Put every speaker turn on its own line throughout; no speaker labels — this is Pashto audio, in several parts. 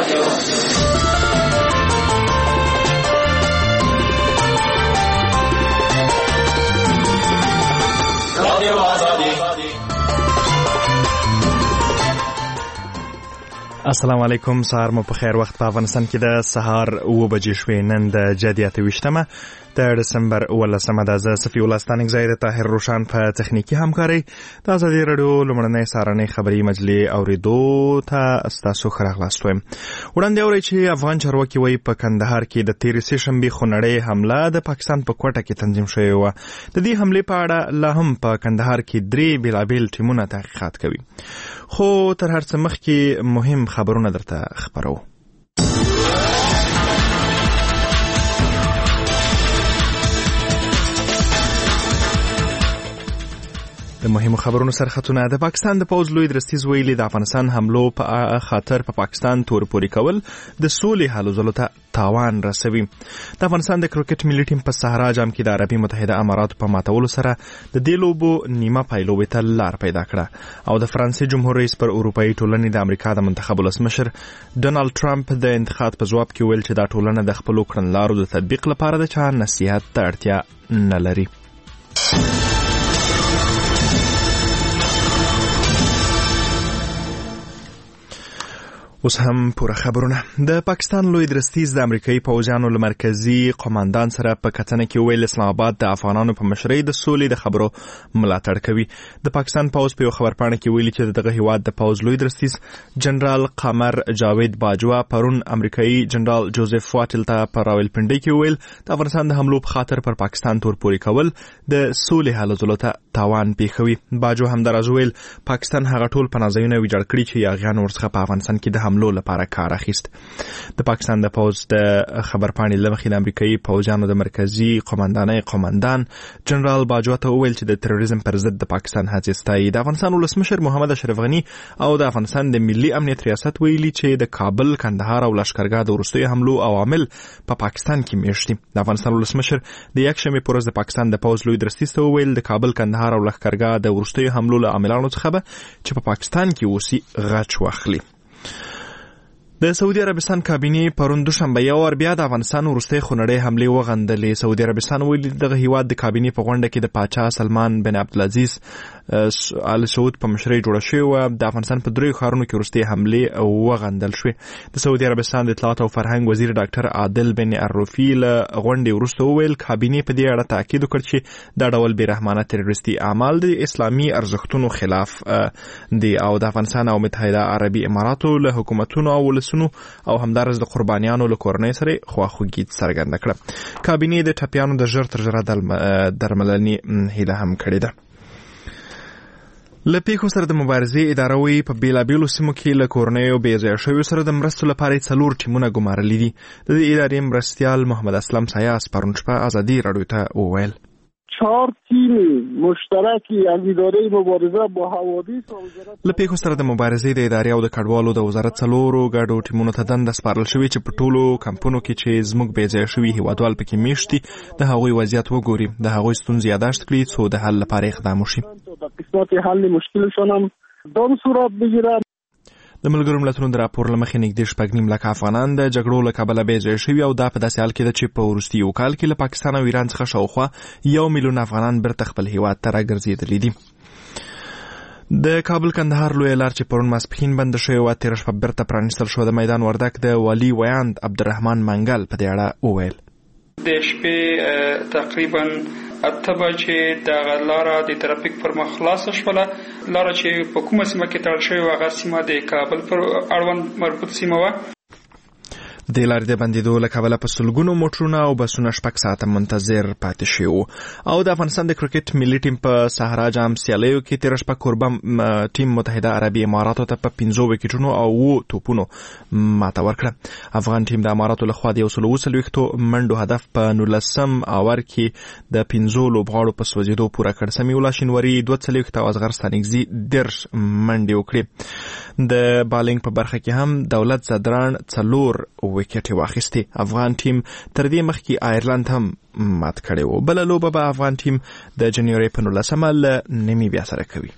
السلام علیکم. سهار مو په خیر. وخت په افغانستان کې د سهار 9 بجې شوې. نن د جدیات 28مه د ډسمبر 18مه د صفی الله ستانک زید طاهر روشان په تخنیکی همکاري د ازادي رادیو لمړنۍ سارنۍ خبري مجلې اوریدو ته تاسو خراغلاست وایم. وړاندې اوري چې افغان چارواکي وایي په کندهار کې د 13 شنبه خونړۍ حمله د پاکستان په کوټه کې تنظیم شوې و. د دې حمله په اړه لا هم په کندهار کې 3 بیلابیل ټیمونه تحقیقات کوي. خو تر هر څه مخکې مهم خبرونه درته خبرو. د مهمو خبرونو سرخطونه. د پاکستان د پوز لوی درستیز ویلي د افغانستان حملو په خاطر په پاکستان تور پوري کول د سولې حل وزلو ته تاوان رسوي. د افغانستان د کرکټ ملي ټیم په صحرا جام کې د عربي متحده اماراتو په ماتولو سره د دې لوبو نیمه پایلوبې ته لار پیدا کړه. او د فرانسې جمهور رئیس پر اروپایي ټولنې د امریکا د منتخب ولسمشر ډونالد ټرمپ د انتخاب په ځواب کې ویل چې دا ټولنه د خپلو کړنلارو د تطبیق لپاره د چا نصیحت ته اړتیا نه لري. اوس هم پوره خبرونه. د پاکستان لوی درستیز د امریکایي پوځیانو له مرکزی قوماندان سره په کتنه کې ویل اسلام آباد د افغانانو په مشرۍ د سولې د خبرو ملاتړ کوي. د پاکستان پوځ په یو خبرپاڼه کې ویلي چې دغه هیواد د پوځ لوی درستیز جنرال قمر جاوید باجوا پرون امریکایي جنرال جوزف واتل ته په راولپنډي کې ویل د افغانستان د حملو په خاطر پر پاکستان تور پوري کول د سولې حل وزلو ته تاوان پیښوي. باجوا هم درازو ویل پاکستان هغه ټول پناهځایونه ویجاړ کړي چې یاغیان ورڅخه په افغانستان کې د حملو لپاره کار اخیست. د پاکستان د پوز د خبرپاڼې لمخې د امریکایي پوځیانو د مرکزی قوماندان جنرال باجوا ته وویل چې د تروریزم پر ضد د پاکستان هڅې ستایي. د افغانستان ولسمشر محمد اشرف غنی او د افغانستان د ملي امنیت ریاست ویلي چې د کابل، کندهار او لشکرګاه د وروستیو حملو عوامل په پاکستان کې میشت دي. د افغانستان ولسمشر د یکشنبه پر ورځ د پاکستان د پوز لوی درستیز ته ویل د کابل، کندهار او لشکرګاه د وروستیو حملو له عاملانو څخه به چې په پاکستان کې اوسي غچ واخلي. د سعودي عربستان کابینې پرون دوشنبه یو ور بیا د افغانستان وروستۍ خونړۍ حملې وغندلې. سعودي عربستان ویلي دغه هیواد د کابینې په غونډه کې د پاچا سلمان بن عبدالعزیز آل سعود په مشرۍ جوړه شوې وه. د افغانستان په 3 ښارونو کې وروستۍ حملې وغندل شوې. د سعودي عربستان د اطلاعات او فرهنګ وزیر ډاکټر عادل بن عروفي له غونډې وروسته وویل کابینې په دې اړه تاکید وکړ چې دا ډول بېرحمانه تروریستي اعمال د اسلامي ارزښتونو خلاف دي او د افغانستان او متحده عربي اماراتو له حکومتونو او او همدارس د قربانیانو له کورنۍ سره خواخوږي څرګنده کړه. کابینې د ټپیانو د ژر تر ژره درملنې هیله هم کړې ده. له پیښو سره د مبارزې اداره وی په بیلابیلو سیمو کې له کورنیو بې ځایه شویو سره د مرستو لپاره 4 ټیمونه ګمارلي دي. د دې ادارې مرستیال محمد اسلم سایاس پرون شپه ازادي رادیو ته وویل
4 تیم مشترکی از اداره مبارزه با حوادث و وزارت
له پیښو سره د مبارزې د ادارې او د کډوالو د وزارت 4 ګډو ټیمونو ته دنده سپارل شوې چې په ټولو کمپونو کې چې زموږ بې ځایه شوي هیوادوال پکې میشتي د هغوی وضعیت وګوري، د هغوی ستونزې یادداشت کړي څو د حل لپاره اقدام وشي.
د قسمت حل مشکلشون هم دام صورت بگیره.
د ملګرو ملتونو د راپور له مخې نږدې 9 لک افغانان د جګړو له کبله بې ځایه شوي او دا په داسې حال کې ده چې په وروستي کال کې له پاکستان او ایران څخه شاوخوا 1 میلیون افغانان بیرته خپل هیواد ته راګرځېدلي دي. د کابل کندهار لویه لار چې پرون ماسپښین بنده شوې وه تېره شپه بیرته پرانیستل شوه. د میدان وردک د والي ویاند عبدالرحمن منګل په دې اړه وویل
د شپې تقریبا 8 بجې دغه لاره د ترافیک پر مخ خلاصه شوله. لاره چې په کومه سیمه کې تړل شوې وه هغه سیمه د کابل پر اړوند مربوط سیمه وه.
د لارې د بندېدو له کبله په سلګونو موټرونه او بسونه 6 ساعته منتظر پاتې شوي وو. او د افغانستان د کرکټ ملي ټیم په صحرا جام سیالیو کې تېره شپه کوربه ټیم متحده عربي اماراتو ته په 15 وکټونو او 7 توپونو ماته ورکړه. افغان ټیم د اماراتو لخوا د 120 منډو هدف په 19 اور کې د 15 لوبغاړو په سوځېدو پوره کړ. سمیع الله شینوري 42 او اصغر ستانکزي 10 منډې وکړې. د بالینګ په برخه کې هم دولت زدران 4 وکټې واخیستې. افغان ټیم تر دې مخکې آیرلند هم مات کړی و. بله لوبه به افغان ټیم د جنوري په 19 له نمیبیا سره کوي.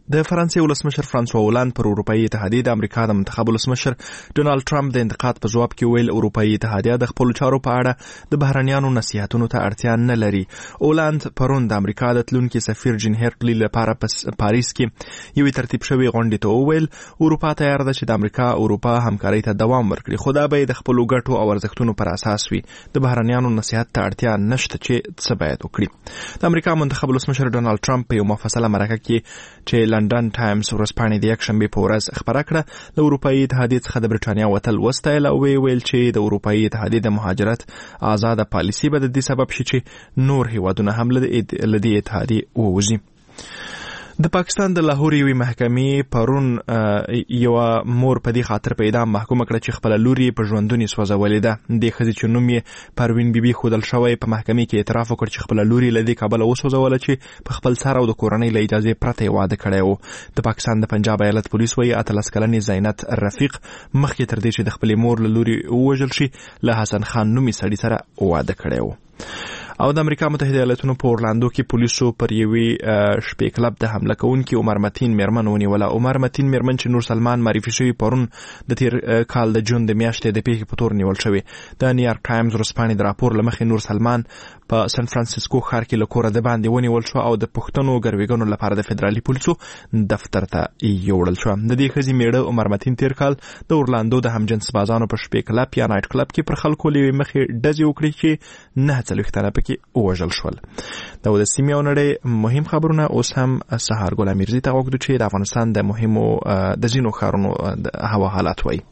د فرانسې ولسمشر فرانسوا هولند پر اروپایي اتحادیه د امریکا د منتخب ولسمشر ډونالد ټرمپ د انتقاد په جواب کې ویل اروپایي اتحادیه د خپل چارو په اړه د بهرنیانو نصيحتونو ته اړتیا نه لري. هولند پرون د امریکا د تلونکي سفیر جین هرکلی لپاره په پاریس کې یو ترتیب شوی غونډې ته وویل اروپا تیار ده چې د امریکا اروپا همکارۍ ته دوام ورکړي، خو دا به د خپل ګټو او ارزښتونو پر اساس وي. د بهرنیانو نصيحت ته اړتیا نشته چې څه باید وکړي. د امریکا منتخب ولسمشر ډونالد ټرمپ په یو مفصله مرکه کې چې لندن ټایمز ورځپاڼې د یکشنبې په ورځ خبره کړه د اروپایي اتحادیې څخه د برټانیا وتل وستایل او ویل چې د اروپایي اتحادیې د مهاجرت آزاده پالیسي به د دې سبب شي چې نور هیوادونه هم له دې اتحادیې ووځي. د پاکستان د لاهور یوې محکمې پرون یو مور په دې خاطر په اعدام محکومه کړه چې خپل لوري په ژوندوني سوځولې ده. د ښځې چې نوم یې پروین بیبي خودل شوی په محکمې کې اعتراف وکړ چې خپل لوري له دې کابل وسوځوله چې په خپل سر او د کورنۍ له اجازه پرته واده کړی و. د پاکستان د پنجاب ایالت پولیس وایي 18 کلنې زینت رفیق مخکې تر دې چې د خپل مور له لوري ووژل شي له حسن خان نومي سړي سره واده کړی و. او د امریکا متحده ایالاتونو په اورلاندو کې پولیسو پر یوې شپې کلب د حمله کوونکي عمر متین میرمن ونیوله. عمر متین میرمن چې نور سلمان معرفي شوی پرون د تیر کال د جون د میاشتې د پیښې په تور نیول شوی. د نیویارک ټایمز ورځپاڼې د راپور لمخې نور سلمان په سان فرانسیسکو ښار کې له کوره د باندې ونیول شو او د پښتنو ګرویګانو لپاره د فدرالي پولیسو دفتر ته یوړل شو. د دې ښځې میړه عمر متین تیر کال د اورلاندو د همجنس بازانو په شپې کلب یا نایټ کلب کې پر خلکو لوي مخې ډزې وکړي چې 49 تنه پکې ووژل شول. دا د سیمې او نړۍ مهم خبرونه. اوس هم سهار ګل امیرزي ته وګورو چې د افغانستان د مهمو د ځینو ښارونو د هوا حالات وایي.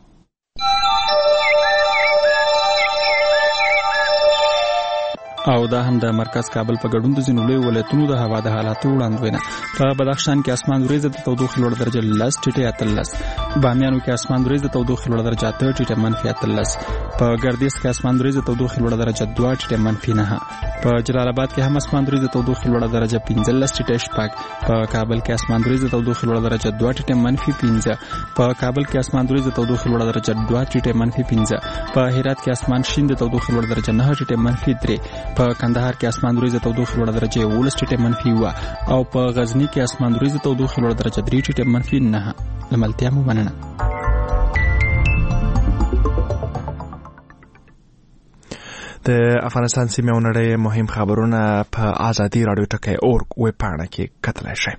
او دا هم د مرکز کابل په ګډون د ځینو لوی ولایتونو د هوا د حالاتو وړاندوینه. په بدخشان کې اسمان وریځ د تودوخې لوړ درجه 10 ټیټه 13، بامیانو کې اسمان وریځ د تودوخې لوړ درجه 8 ټیټه -13، په ګردیز کې اسمان وریځ د تودوخې لوړ درجه 2 ټیټه -9، په جلال آباد کې هم اسمان وریځ د تودوخې لوړ درجه 15 ټیټه 6، په کابل کې اسمان وریځ د تودوخې لوړ درجه 2 ټیټه -15، په کابل کې اسمان وریځ د تودوخې لوړ درجه 2 ټیټه -15، په هرات کې اسمان شین د تودوخې لوړ درجه 9 ټیټه -3، په کندهار کې اسمان وریځ د تودوخې لوړ درجه 11 ټیټه -1 او په غزنی کې اسمان وریځ د تودوخې لوړ درجه 3 ټیټه -9. لملتیا مو مننه.
د افغانستان سیمې او نړۍ مهم خبرونه په آزادي رادیو ټکی اورګ ویب پاڼه کې کتلای شئ.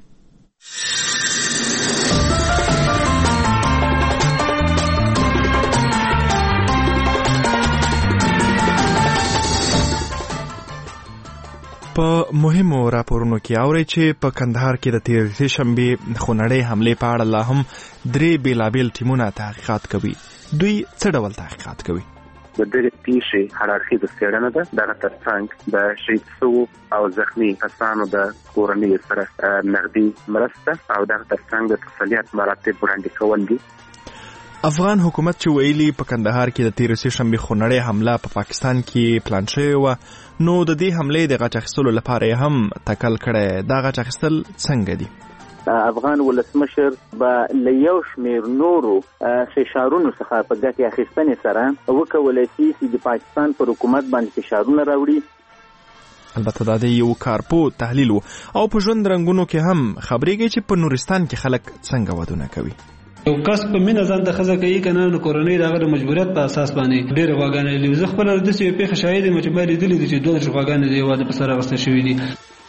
په مهمو راپورونو کې اورئ چې په کندهار کې د تېرې شنبې خونړۍ حملې په اړه لا هم 3 بیلابیل ټیمونه تحقیقات کوي. دوی څه ډول تحقیقات کوي؟
د دې پیښې هرارخیزه څېړنه ده. دغه ترڅنګ د شهید شوو او زخمي کسانو د کورنۍ سره نغدي مرسته او دغه ترڅنګ د تسلیت مراتب وړاندې کول دي.
افغان حکومت چې ویلي په کندهار کې د تېرې شنبې خونړۍ حمله په پاکستان کې پلان شوې وه، نو د دې حملې د غچ اخیستلو لپاره یې هم تکل کړی. دا غچ اخیستل څنګه دي؟
افغان ولسمشر به له یو شمېر نورو فشارونو څخه په ګټې اخیستنې سره وکولی شي چې د پاکستان پر حکومت باندې فشارونه راوړي.
البته دا د یو کارپو تحلیل و او په ژوند رنګونو کې هم خبرېږي چې په نورستان کې خلک څنګه ودونه کوي.
یو کس په مینه ځان د ښځه کوي که نه، نو کورنۍ د هغه د مجبوریت په اساس باندې ډېرې غواګانې لري. زه خپله داسې یوې پېښه شاهد یم چې ما لیدلي دي چې 12 غواګانې د یو واده په سر اخیستل شوي دي.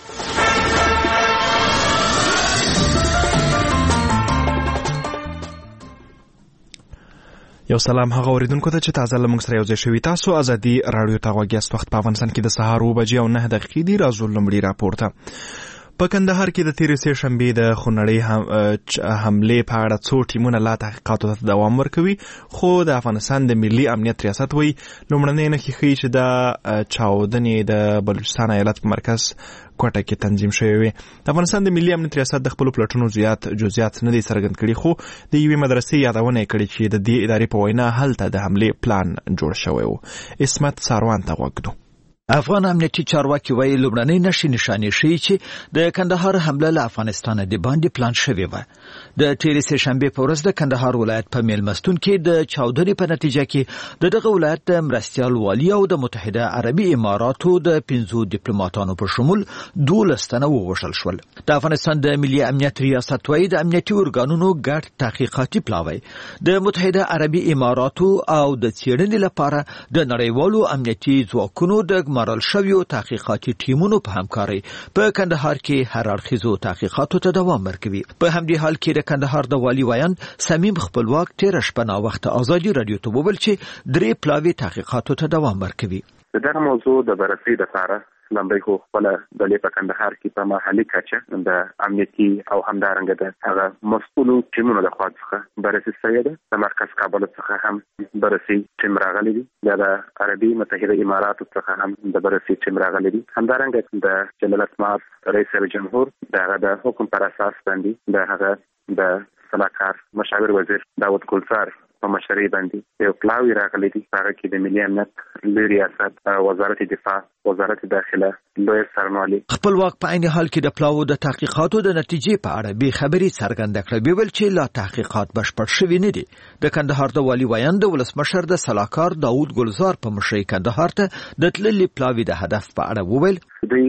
یو سلام هغه اوریدونکو ته چې تازه له موږ سره یو ځای شوي. تاسو ازادي راډیو ته غوږ یاست. وخت په افغانستان کې د سهار 9:09 دي. راځو لومړي راپور ته. په کندهار کې د تېرې شنبې د خونړۍ حملې په اړه څو ټیمونه لا تحقیقاتو ته دوام ورکوي، خو د افغانستان د ملي امنیت ریاست وایي لومړنۍ نښې ښیي چې دا چاودنې د بلوچستان ایالت په مرکز کوټه کې تنظیم شوې وي. د افغانستان د ملي امنیت ریاست د خپلو پلټنو جزئیات نه دي څرګند کړي، خو د یوې مدرسې یادونه یې کړې چې د دې ادارې په وینا هلته د حملې پلان جوړ شوی و. اسمت ساروان ته غوږ دو.
افغان امنیتي چارواکي وایي لومړنۍ نښې نښانې ښیي چې د کندهار حمله له افغانستانه د باندې پلان شوې وه. د تېرې سهشنبې په ورځ د کندهار ولایت په میلمستون کې د چاودنې په نتیجه کې دغه ولایت د مرستیال والي او د متحده عربي اماراتو د 15 ډیپلوماټانو په شمول 12 تنه ووژل شول. د افغانستان د ملي امنیت ریاست وایي د امنیتي ارګانونو ګډ تحقیقاتي پلاوی د متحده عربي اماراتو او د څېړنې لپاره د نړیوالو امنیتي ځواکونو د مرل شویو تحقیقاتي ټیمونو په همکارۍ په کندهار کې هر اړخیزو تحقیقاتو ته دوام ورکوي. په همدې حال کې د کندهار د والي ویاند صمیم خپلواک تېره شپه ناوخته ازادي رادیو ته وویل چې 3 پلاوي تحقیقاتو ته دوام ورکوي.
دغه موضوع د بررسي لپاره لمبۍ خو خپل د لیپا کندهار کې په محلي کچه د امنیتي او همدارنګه د هغه مسؤلو ټیمونو د خوا څخه بررسي شوې ده. د مرکز کابل څخه هم بررسي ټیم راغلی دی، د عربي متحده اماراتو څخه هم د بررسي ټیم راغلی دی. همدارنګه د جلالت مآب رئیس جمهور دغه د حکم پر اساس باندې د هغه د صلاحکار مشاور وزیر داود ګلزار په مشرۍ باندې یو پلاوی راغلی دی. هغه کې د ملي امنیت لوی ریاست، وزارت دفاع، وزارت داخله، لوی سرنوالي.
خپلواک په عین حال کې د پلاوو د تحقیقاتو د نتیجې په اړه به خبري څرګنده کړې، ویل چې لا تحقیقات بشپړ شوي نه دي. د کندهار د والي ویاند ولسمشر د صلاحکار داود ګلزار په مشرۍ کندهار ته د تللي پلاوي د هدف په اړه وویل.
دوی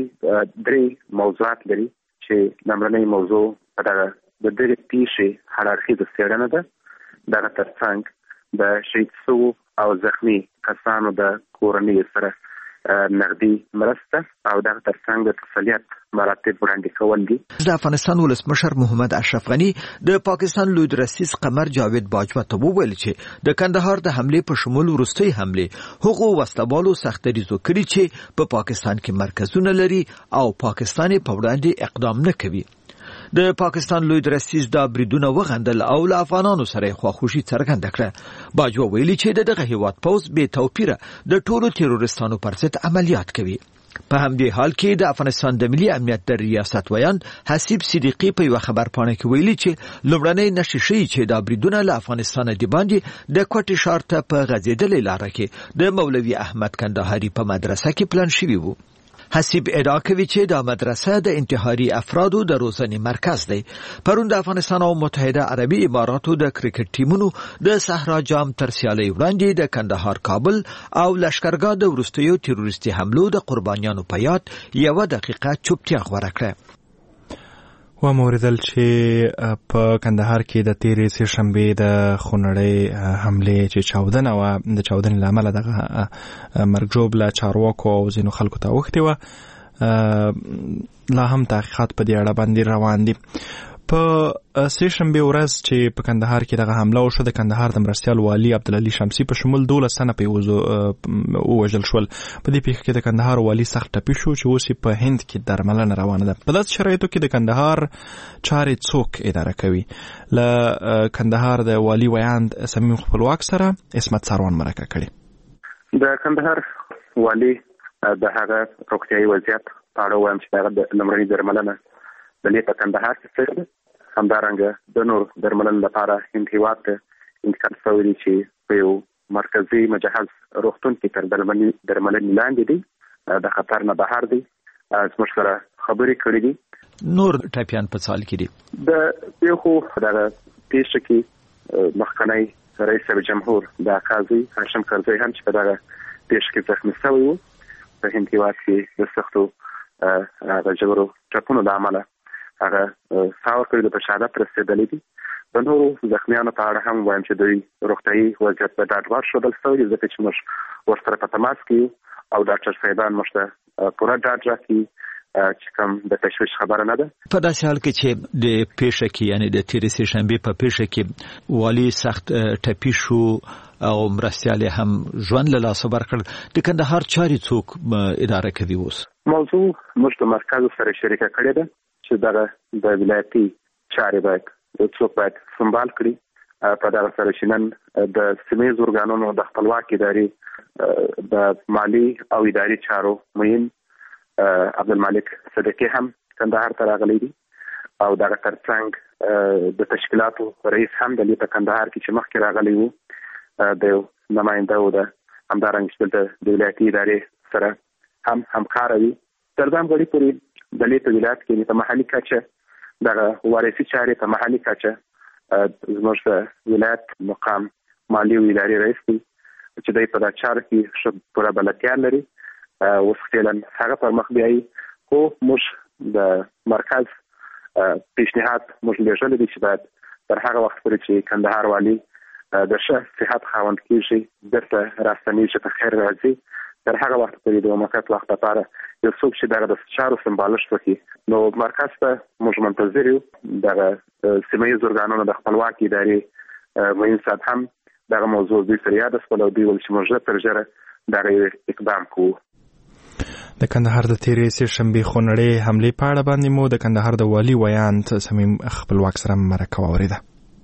3 موضوعات لري چې لومړنۍ موضوع په دغه د دې پیښې هر اړخیزه څېړنه ده. دغه ترڅنګ د شهید شوو او زخمی کسانو د کورنۍ سره نقدي مرسته او دغه ترڅنګ د تسلیت مراتب وړاندې کول دي.
د افغانستان ولسمشر محمد اشرف غني د پاکستان لوی درسیز قمر جاوید باجوا ته وویل چې د کندهار د حمله په شمول وروستۍ حمله هغو وسلوالو سختریزو کړي چې په پاکستان کې مرکزونه لري او پاکستان په وړاندې اقدام نه کوي. د پاکستان لوی درسیز دا بریدونه وغندل او له افغانانو سره خواخوشي څرګنده کړه. باجوا ویلي چې دغه هیواد پوز به توپیره د ټولو تروریستانو پر ضد عملیات کوي. په همدې حال کې د افغانستان د ملي امنیت د ریاست ویاند حسیب صدیقی په یو خبرپاڼه کې ویلي چې لومړنۍ نښې ښیي چې دا بریدونه له افغانستان د باندې د کوټې ښار ته په غځېدلې لاره کې د مولوي احمد کندهاري په مدرسه کې پلان شوي وو. حسیب ادعا کوي چې دا مدرسه د انتحاري افرادو د روزنې مرکز دی. پرون د افغانستان او متحده عربي اماراتو د کرکټ ټیمونو د صحرا جام تر سیالۍ وړاندې د کندهار، کابل او لشکرګاه د وروستیو تروریستي حملو د قربانیانو په یاد 1 دقیقه چوپتیا غوره کړه.
و موریدل چې په کندهار کې د تیرې سهشنبې د خونړۍ حملې چې چاودنه و د چاودنې له امله دغه مرګ ژوبله چارواکو او ځینو خلکو ته اوښتې وه. لا هم تحقیقات په دې اړه باندې روان دي. په سهشنبې ورځ چې په کندهار کې دغه حمله وشوه، د کندهار د مرستیال والي عبدالعلي شمسي په شمول 12 تنه ووژل شول. په دې پیښه کې د کندهار والي سخت ټپي شو چې اوس په هند کې درملنه روانه ده. په داسې شرایطو کې د کندهار چارې څوک اداره کوي؟ له کندهار د والي ویاند صمیم خپلواک سره عصمت سروان مرکه کړې.
د کندهار والي د هغه روغتیايي وضعیت په اړه وایم چې هغه د لومړنۍ درملنه د لیپا کندهار کې څه ده. همدارنګه د نور درملنې لپاره هند هیواد ته انتقال شوی دی چې په یو مرکزي مجهز روغتون کې تر درملنې لاندې دی، د خطر نه بهر دی. زموږ سره خبرې کړې دي.
نور ټپیان په سال کې دي.
د پیښو دغه پیښه کې مخکنی رئیس جمهور د قاضي هاشم کرزي هم چې په دغه پیښه کې زخمي شوی و. په هند هیواد کې د سختو هغه ژورو ټپونو له امله هغه ساور کړي د شهادت رسېدلې دي. د نورو زخمیانو په اړه هم وایم چې دوی روغتیايي وضعیت په ډاډ ښودل شوی دی، ځکه چې موږ ورسره په تماس کې یو او ډاکټر صاحبان موږ ته پوره ډاډ راکوي چې کوم د تشویش خبره نه ده.
په داسې حال کې چې د پیښه کې یعنی د تیرې سهشنبې په پیښه کې والي سخت ټپي شو او مرستیال هم ژوند له لاسه ورکړ، د کندهار چارې څوک اداره کوي؟ اوس
موضوع موږ د مرکز سره شریکه کړې ده چې دغه د ولایتي چارې باید څوک باید سمبال کړي. په دغه سره چې نن د سیمې ارګانونو د خپلواک ادارې د مالی او اداري چارو مهم عبدالمالک صدقی هم کندهار ته راغلی دی او دغه ترڅنګ د تشکیلاتو رئیس هم د لیپا کندهار کې چې مخکې راغلی وو د نماینده و د همدارنګه د ولایتي ادارې سره هم همکار وي. تر دې غړي پورې د لیت ولایت کې په محلي کچه د وارثي چارې په محلي کچه زموږ ولایت مقام مالی ادارې رئیس دی چې د په دا چار کې شو پوره بلدتیا لري. اوس فعلا هغه پر مخ بیایي خو موږ د مرکز پیشنهاد موږ لېږلی دی چې باید تر هغه وخت پورې چې کندهار والي د ښه صحت خاوند کېږي درته راستنېږي په خیر راځي تر هغه وخت پورې د موقت وخت لپاره یو څوک چې دغه د چارو سمبالښت وکړي نو مرکز ته موږ منتظر یو. دغه سیمه ییز ارګانونو د خپلواکي ادارې معین صاحب هم دغه موضوع دوی سره یاد شول او دوی ویل چې موږ تر ژره دغه اقدام کوو.
د کندهار د تیرې سې شنبې خونړې حملې په اړه باندې مو د کندهار د والي ویاند صمیم خپلواک سره مرکه واورېده.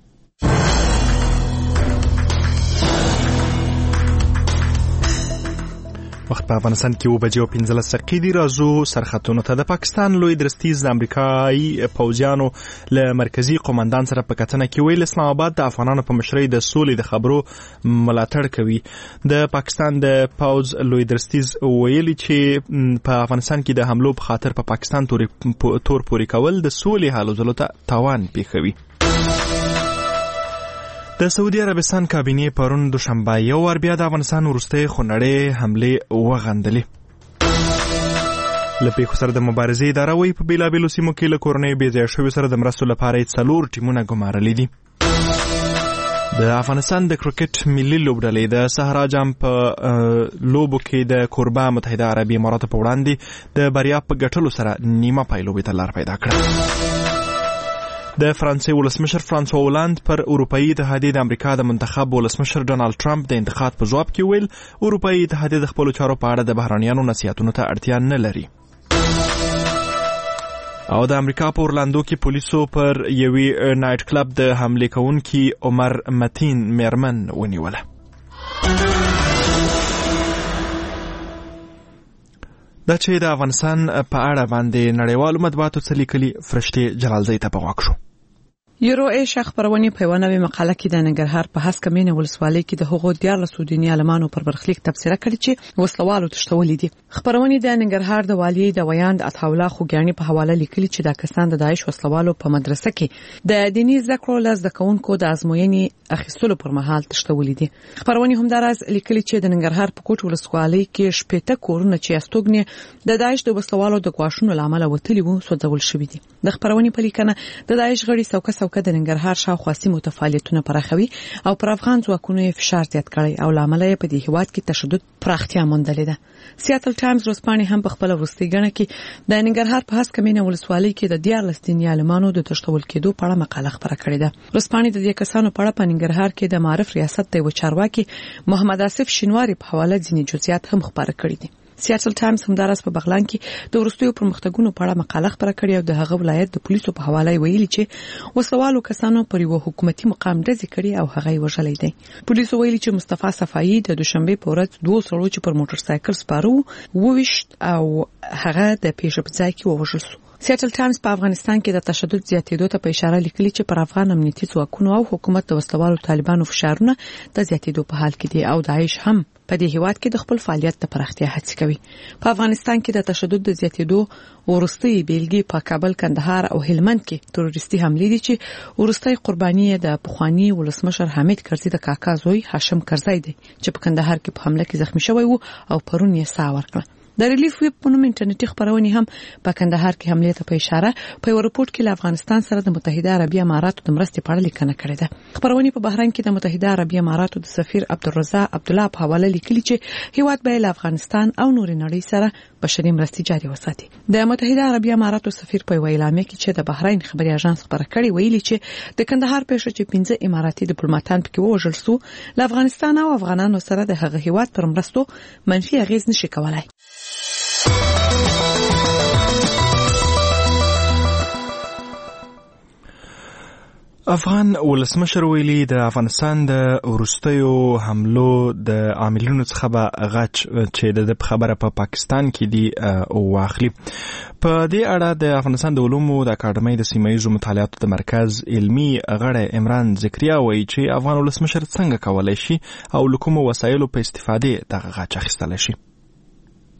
وخت په افغانستان کې 7:15 دي. راځو سرخطونو ته. د پاکستان لوی درستیز د امریکایي پوځیانو له مرکزی قومندان سره په کتنه کې ویل اسلام آباد د افغانانو په مشرۍ د سولې د خبرو ملاتړ کوي. د پاکستان د پوځ لوی درستیز ویلي چې په افغانستان کې د حملو په خاطر په پاکستان تور پوري کول د سولې حالو ځلو ته تاوان پیښوي. د سعودي عربستان کابینې پرون دوشنبه یو ور بیا د افغانستان وروستۍ خونړې حملې وغندلې. له پیښو سره د مبارزې اداره وایي په بېلابېلو سیمو کې له کورنیو بېځایه شویو سره د مرستو لپاره 4 ټیمونه ګمارلي دي. د افغانستان د کرکټ ملي لوبډلې د صحرا جام په لوبو کې د کوربه متحده عربي اماراتو په وړاندې د بریا په ګټلو سره نیمه پایلوبې ته لار پیدا کړه. د فرانسې ولسمشر فرانسوا هولند پر اروپאי اتحادیه د امریکا د منتخب ولسمشر ډونالد ټرمپ د انتقاد په جواب کې ویل اروپאי اتحادیه د خپل چارو په اړه د بهرانيانو نصيحتونو ته اړتیا نه لري. او د امریکا په اورلاندو کې پولیسو پر یوې نایټ کلب د حمله کوونکي عمر متین میرمن ونیوله. دا چې د افغانستان په اړه باندې نړیوالو مطبوعاتو څه لیکلي فرشتي جلالزی ته په غوږ شو.
یورو ایش خبرونه په یوه نوې مقاله کې د ننګرهار په هسکه مینه ولسوالۍ کې د هغو 14 سودینی علمانو پر برخلیک تبصره کړې چې وسلوالو تشتولې دي. خبرونه د ننګرهار د والی د ویاند عطاالله خوګیانی په حواله لیکلي چې دا کسان د داعش وسلوالو په مدرسه کې د دیني زکرو لز د کونکو د ازموینې اخیستلو پر مهال تشتولې دي. خبرونه هم دراز لیکلي چې د ننګرهار په کوټ ولسوالۍ کې شپېته کورونه چې استوګنې د داعش د وسلوالو د غواښونو لامل وتلي وو سوځول شوې دي. د خبرونه په لیکنه د داعش غړي څوکه د ننګرهار شاوخوا سیمو ته فعالیتونه پراخوي او پر افغان ځواکونو فشار زیات کړي او لامل یې په دې هیواد کې تشدد پراختیا موندلې ده. سیاتل ټایمز ورځپاڼې هم په خپل وروستي غنه کې د ننګرهار په هسکه مینه ولسوالۍ کې د 14 دیني علمانو د تشتول کېدو په اړه مقاله خبره کړې ده. ورځپاڼې د دې کسانو په اړه په ننګرهار کې د معرف ریاست د وچارواکي محمد آصف شینواری په حواله ځینې جزئیات هم خبره کړې دي. سیاتل ټایمز هم دراس په بغلان کې د ورستیو پرمختګونو په اړه مقاله خبره کړې او د هغه ولایت د پولیسو په حواله ویلي چې وسوالو کسانو پر یو حکومتي مقام ډزې کړې او هغه وژلې دي. پولیسو ویلي چې مصطفی صفایی د دوشنبه په ورځ 2 سړو چې پر موټر سایکل سپارو وويشت او هغه د پیښې کې ووژل شو. سیاتل ټایمز په افغانستان کې د تشدد زیاتېدو ته په اشاره لیکلي چې پر افغان امنیتي ځواکونو او حکومت د وسلوالو طالبانو فشارونه د زیاتېدو په حال کې دي او داعش هم په دې هیواد کې د خپل فعالیت د پراختیا هڅه کوي. په افغانستان کې د تشدد د زیاتېدو ورستۍ بیلګې په کابل، کندهار او هلمند کې تروریستي حملې دي چې ورستۍ قرباني د پخوانی ولسمشر حامد کرزي د کاکا زوی هاشم کرزي دی چې په کندهار کې په حمله کې زخمی شوی وو او پرون یې ساه ورکړه. د ریلیف ویب په نوم انټرنیټي خبرونه هم په کندهار کې حمله ته په اشاره په یو رپورت کې له افغانستان سره د متحده عربي اماراتو د مرستې په اړه لیکنه کړې ده. خبرونه په بحرین کې د متحده عربي اماراتو د سفیر عبدالرزاق عبدالله په حواله لیکلي چې هیواد به له افغانستان او نور نړۍ سره بشري مرستې جاري وساتي. د متحده عربي اماراتو سفیر په اعلامیه کې چې د بحرین خبري اژانس خبره کړې ویلي چې د کندهار پیښه چې 15 اماراتي ډیپلوماټان پکې وژل شو له افغانستان او افغانانو سره د هغه هیواد پر مرستو منفي اغیز نشي کولای.
افغان ولسمشر ویلي د افغانستان د وروستیو حملو د عاملینو څخه به غچ چې د خبره په پاکستان کې دی واخلي. په دې اړه د افغانستان د علومو د اکاډمۍ د سیمه‌ییزو مطالعاتو د مرکز علمي غړی عمران ذکریا وایي چې افغان ولسمشر څنګه کولای شي او له کومو وسایلو په استفادې دغه غچ اخیستلی شي.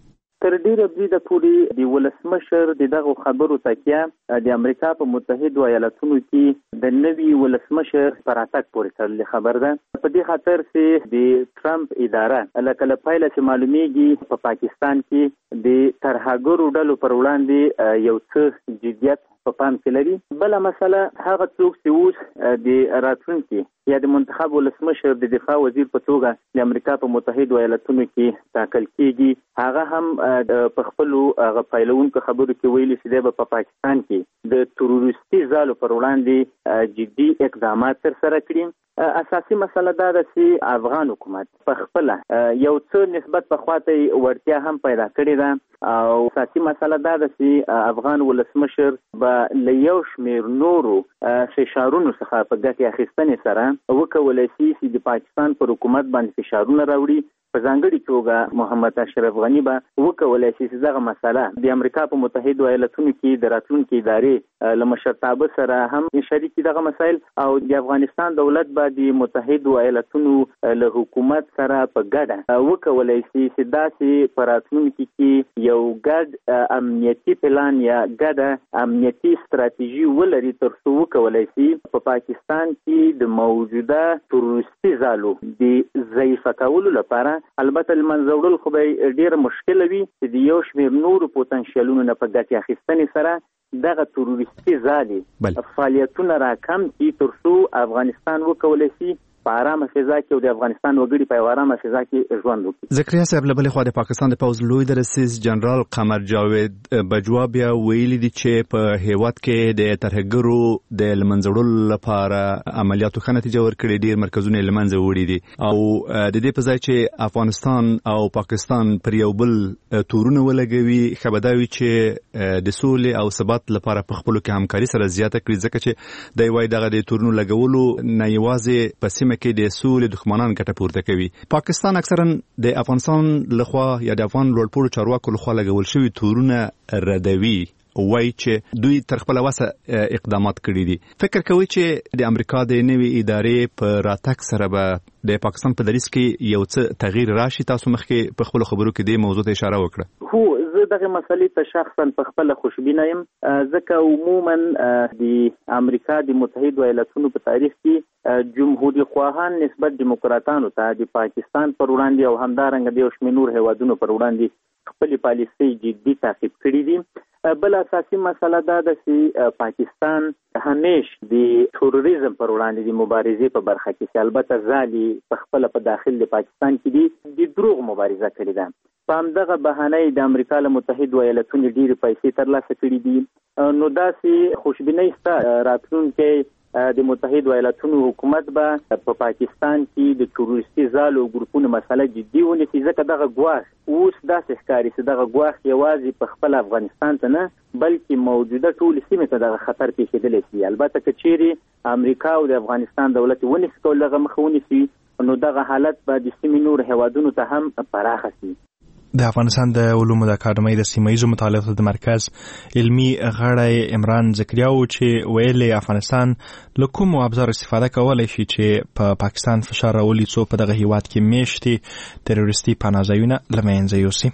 تر ډیره بریده پورې د ولسمشر دغه خبرو تکیه د امریکا په متحده ایالاتونو کې د نوي ولسمشر پر اتاک پورې تړلې خبر ده. په دې خاطر چې د ټرمپ اداره لکه پایله چې معلومیږي په پاکستان کې د ترهګرو ډلو پر وړاندې یو څه جديت په پام کې لري. بل مسله هغه څوک چې اوس د راتلونکي یا د منتخب ولسمشر د دفاع وزیر په توګه د امریکا په متحده ایالاتونو کې ټاکل کیږي، هغه هم په خپل هغه پایلونکو خبرو کې ویلي چې په پاکستان کې د تروریستي ځالو پر وړاندې جدي اقدامات ترسره کړي. اساسي مسله دا ده چې افغان حکومت په خپل یو څه نسبت په خواته ورتیا هم پیدا کړې ده او اساسي مسله دا ده چې افغان ولسمشر به له یو شمېر نورو فشارونو څخه په ګټې اخیستنې سره وکولی شي چې د پاکستان پر حکومت باندې فشارونه راوړي. په ځانګړي توګه محمد اشرف غني به وکولی شي چې دغه مسله د امریکا په متحده ایالاتونو کې د راتلونکي ادارې له مشرتابه سره هم شریک دغه مسایل او د افغانستان دولت به د متحده ایالاتونو له حکومت سره په ګډه وکولی شي چې داسې په راتلونکي کې یو ګډ امنیتي پلان یا ګډه امنیتي ستراتیژي ولري تر څو وکولی شي په پاکستان کې د موجوده تروریستي ځالو د ضعیفه کولو لپاره البته المنځوړل خو به ډیر مشکل وي چې د یو شمېر نورو پوتنشیالونو نه په ګټې اخیستنې سره دغه تروریستي ځالې فعالیتونه راکم کړي تر څو افغانستان وکولی شي په آرامه فضا کې او د افغانستان وګړي په آرامه فضا کې ژوند وکړي.
ذکریا صاحب له بلې خوا د پاکستان د پوځ لوی درسیز جنرال قمر جاوید بجوا بیا ویلي دي چې په هیواد کې د ترهګرو د لمنځوړلو لپاره عملیاتو ښه نتیجه ورکړې، ډیر مرکزونه یې له منځه وړي دي او د دې په ځای چې افغانستان او پاکستان پر یو بل تورونه ولګوي، ښه به دا وي چې د سولې او ثبات لپاره په خپلو کې همکاري سره زیاته کړي، ځکه چې دی وایي دغه د تورونو لګولو نه یوازې په سیمه کې د سولې دښمنان ګټه پورته کوي. پاکستان اکثرا د افغانستان لخوا یا د افغان لوړپوړو چارواکو لخوا لګول شوي تورونه ردوي، وایي چې دوی تر خپل وسه اقدامات کړي دي. فکر کوي چې د امریکا د نوي ادارې په راتګ سره به د پاکستان په دریځ کې یو څه تغییر راشي؟ تاسو مخکې په خپل خبرو کې د موضوع ته اشاره وکړه.
هو زه دغه مسلې ته شخصا په خپل خوشبینه یم، ځکه عموما د امریکا د متحده ایالاتونو په تاریخ کې جمهوریت خواهان نسبت دیموکراتانو ته د پاکستان پر وړاندې او همدارنګه د یو شمېر نور هیوادونو پر وړاندې خپل پالیسي جدي تعقیب کړي دي. بل اساسي مسله دا ده چې پاکستان همیشه د تروریزم پر وړاندې د مبارزې په برخه کې البته ځالي په خپل په داخل د پاکستان کې د دروغ مبارزه کړې ده. په همدغه بهانه د امریکا له متحده ایالاتونو ډېرې پیسې ترلاسه کړي دي. نو داسې خوشبینۍ شته راتلونکی د متحده ایالاتونو حکومت به په پاکستان کې د تروریستي ځالو ګروپونو مسله جدي ونیسي، ځکه دغه ګواښ اوس داسې ښکاري چې دغه ګواښ یوازې په خپل افغانستان ته نه بلکې موجوده ټولې سیمې ته دغه خطر پیښېدلی شي. البته که چیرې امریکا او د افغانستان دولت ونیسي کول دغه مخه ونیسي نو دغه حالت به د سیمې نور هیوادونو ته هم پراخه شي.
د افغانستان د علومو د اکاډمۍ د سیمه‌ییزو مطالعاتو د مرکز علمي غړی عمران ذکریا و چې ویلي افغانستان له کومو ابزارو استفاده کولی شي چې په پاکستان فشار راولي څو په دغه هیواد کې میشتې تروریستي پناهځایونه له منځه یوسي.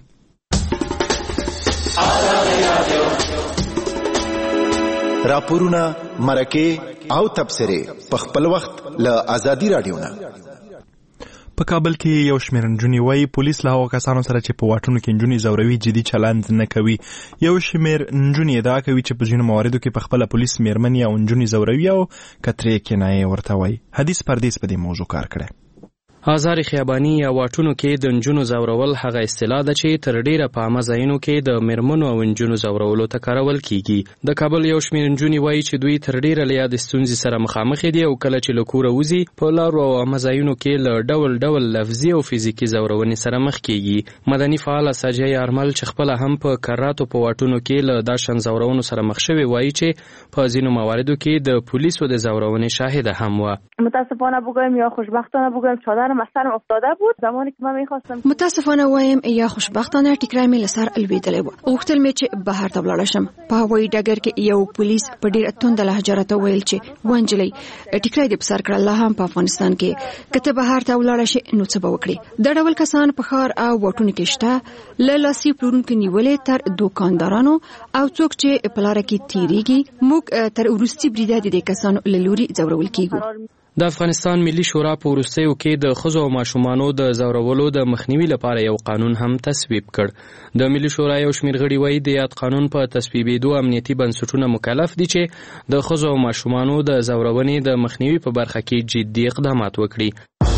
راپورونه، مرکې او تبصرې په خپل وخت له ازادي رادیو نه.
په کابل کې یو شمېر نجونې وایي پولیس له هغو کسانو سره چې په واټونو کې نجونې ځوروي جدي چلند نه کوي. یو شمېر نجونې ادعا کوي چې په ځینو مواردو کې په خپله پولیس مېرمنې او نجونې ځوروي او کترې کنایې ورته وایي. حدیث پردیس په دې موضوع کار کړی.
آزار خیابانی یا واټونو کې د نجونو ځورول هغه اصطلاح ده چې تر ډیره په عامه ځایونو کې د میرمنو او نجونو ځورولو ته کارول کیږي. د کابل یو شمېر نجونې وایي چې دوی تر ډیره له یادې ستونزې سره مخامخ دي او کله چې له کوره وځي په لارو او عامه ځایونو کې له ډول ډول لفظي او فزیکي ځورونې سره مخ کیږي. مدني فعال ساجي ارمل چې خپل هم په کراتو په واټونو کې له داشن ځورونو سره مخ شوی وایي چې په ځینو مواردو کې د پولیسو د ځورونې شاهد هم و.
متاسفانه بگویم یا خوشبختانه بگویم چادر منم از سرم افتاده بود زمانی که من میخواستم.
متاسفانه وایم یا خوشبختانه ټیکری مې لسر الویدلې و. غوښتل مې چې بهر ته ولاړ شم. په هوایي ډګر کې یو پولیس په ډېر توند لهجه راته ویل چې وانجلۍ ټیکری دې په سر کړه، الله هم په افغانستان کې کته بهر ته ولاړ شي نو څه به وکړي. د ډول کسان په ښار او واټونو کې شته، له لاسي پلورونکو نیولې تر دوکاندارانو او څوک چې په لاره کې تیریږي. موږ تر وروستي بریده د کسانو له لوري ځورول کیږو.
د افغانستان ملي شورا په وروستیو کې د ښځو او ماشومانو د ځورولو د مخنیوي لپاره یو قانون هم تصویب کړ. د ملي شورا یو شمېر غړي وایي د یاد قانون په تصویبېدو امنیتي بنسټونه مکلف دي چې د ښځو او ماشومانو د ځورونې د مخنیوي په برخه کې جدي اقدامات وکړي.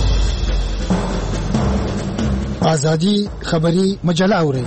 ازادي خبري مجله اوري.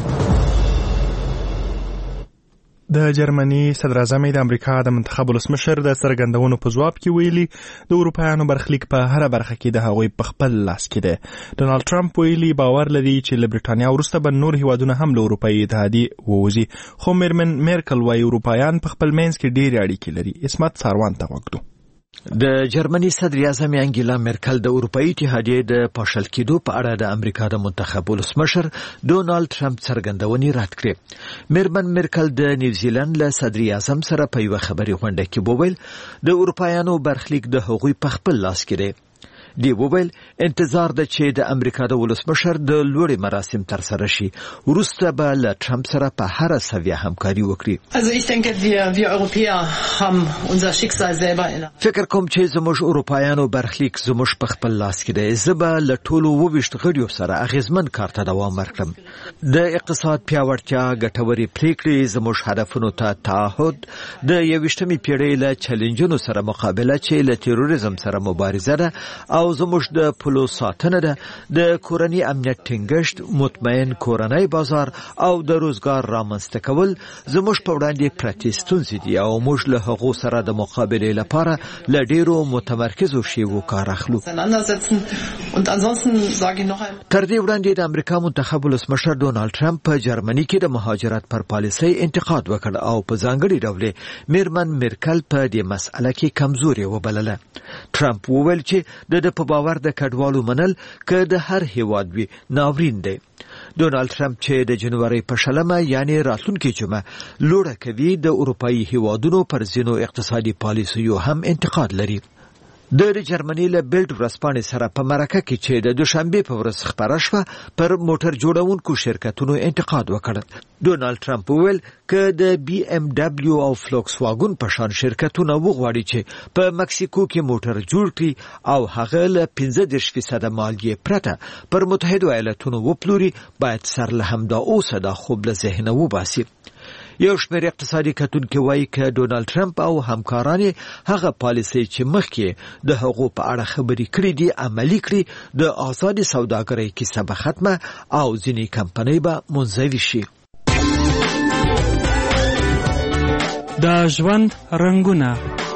د جرمني صدر اعظم د امریکا د منتخب ولسمشر د څرګندونو په ځواب کې ویلي د اروپایانو برخلیک په هر برخه کې د هغوی په خپل لاس کې دی. ډونالد ټرمپ ویلي باور لري چې له برېټانیا وروسته به نور هیوادونه هم له اروپایي اتحادیې ووځي، خو میرمن میرکل وایي اروپایان په خپل منځ کې ډېرې اړیکې لري. اسمت ساروان ته وګورو.
د جرمني صدر اعظم انګیلا میرکل د اروپאי اتحادیې د پاشل کېدو په اړه د امریکا د منتخب ولسمشر ډونالد ټرمپ څرګندونې رد کړې. میرمن میرکل د نیوزیلند له صدر اعظم سره په یو خبري غونډه کې وویل د اروپایانو برخلیک د هغوی په خپل لاس کې دی. دی وویل انتظار ده چې د امریکا د ولسمشر د لوړې مراسم تر سره شي، وروسته به له ټرمپ سره په هر سویه همکاري وکړي.
Also ich denke wir Europäer haben unser Schicksal selber in.
فکر کوم چې زموږ اروپایانو برخلیک زموږ په خپل لاس کې دی. زه به له ټولو 22 غړیو سره اغیزمن کار ته دوام ورکړم. د اقتصاد پیاوړتیا، ګټورې پریکړې، زموږ هدفونو ته تعهد، د 21مې پیړۍ له چیلنجونو سره مقابله چې له تروریزم سره مبارزه ده او زموږ د پلو ساتنه ده، د کورنۍ امنیت ټینګښت، مطمئن کورنۍ بازار او د روزګار رامنځته کول زموږ په وړاندې پرتې ستونزې دي او موږ له هغو سره د مقابلې لپاره له ډیرو متمرکزو شیوو کار اخلو. تر دې وړاندې د امریکا منتخب ولسمشر ډونالد ټرمپ په جرمني کې د مهاجرت پر پالیسۍ انتقاد وکړ او په ځانګړي ډول میرمن میرکل په دې مسأله کې کمزوري وبلله. ټرمپ وویل چې د په باور د کډوالو منل که د هر هیواد وي ناورین دی. ډونالد ټرمپ چې د جنوري په 20 یعنی راتلونکي جمعه لوړه کوي د اروپאי هیوادونو پر ځینو اقتصادي پالیسیو هم انتقاد لري. د جرمني له بیلډ ورځپاڼې سره په مرکه کې چې د دوشنبه په ورځ خبره شوه پر موټر جوړونکو شرکتونو انتقاد وکړ. ډونالد ټرمپ وویل که د بي ام دبليو او فلوکس واګون په شان شرکتونه وغواړي چې په مکسیکو کې موټر جوړ کړي او هغه له 15% مالیې پرته پر متحده ایالاتونو وپلوري، باید سر له همدا اوسه دا خوب له ذهنه وباسي. یو شمېر اقتصادي کتونکي وایي که ډونالد ټرمپ او همکاران هغه پالیسۍ چې مخکې د هغو په اړه خبرې کړې دي عملي کړي، د آزادې سوداګرۍ کیسه به ختمه او ځینې کمپنۍ به منزوي شي.
د ژوند رنګونه.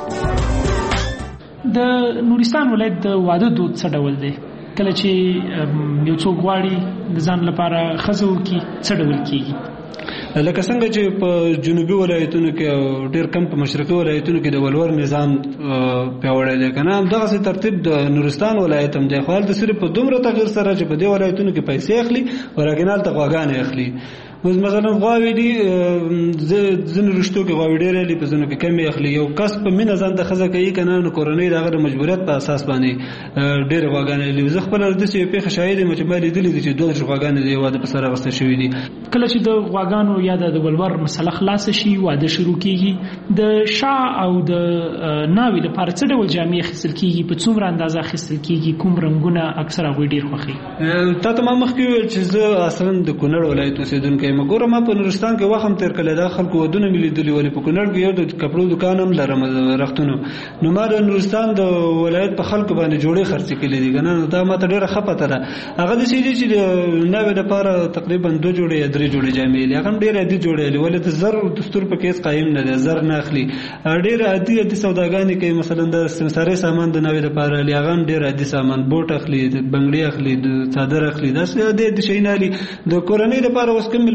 د نورستان ولایت د واده دود څه ډول دی؟ کله چې یو څوک غواړي د ځان لپاره ښځه وکړي څه ډول کیږي؟
لکه څنګه چې په جنوبي ولایتونو کې او ډېر کم په مشرقي ولایتونو کې د ولور نظام پیاوړی دی کنه، همدغسې ترتیب د نورستان ولایت هم دی، خو هلته صرف په دومره تغیر سره چې په دې ولایتونو کې پیسې اخلي ورګین هلته غواګانې اخلي. اوس مثلا غواوې دي ځینې رشتو کې غواوې ډېرې اخلي، په ځینو کې کمې اخلي. یو کس په مینه ځان ته ښځه کوي کنه، نو کورنۍ د هغه د مجبوریت په اساس باندې ډېرې غواګانې اخلي. زه خپله داسې یوه پېښه شاهد یم چې ما لیدلې دي چې 22 غواګانې د یو واده په سر اخیستل شوي دي.
کله چې د غواګانو یا د ولور مسله خلاصه شي، واده شروع کیږي، د شاه او د ناوې لپاره څه ډول جامې اخیستل کیږي؟ په څومره اندازه اخیستل کیږي؟ کوم رنګونه اکثره هغوی ډېر خوښوي؟
تا ته ما مخکې وویل چې زه اصلا د کونړ ولایت اوسېدونکی یم. ګوره ما په نورستان کې وخت هم تېر کړی، دا خلکو ودونه مې لیدلي، ولې په کونړ کې یو د کپړو دکان هم لرم رختونو. نو ما د نورستان د ولایت په خلکو باندې جوړې خرڅې کړي دي کنه، دا ما ته ډېره ښه پته ده. هغه داسې دي چې د ناوې لپاره تقریبا 2 جوړې یا 3 جوړې جامې دي، هغه هم ډېرې عادي جوړې دي، ولې د زر دستور په کې قایم نه دی، زر نه اخلي. ډېر عادي سوداګانې کوي، مثلا د سمسارۍ سامان د ناوې لپاره اخلي، هغه هم ډېر عادي سامان، بوټ اخلي، بنګړي اخلي، د څادر اخلي، داسې عادي شیان اخلي. د کورنۍ لپاره اوس کوم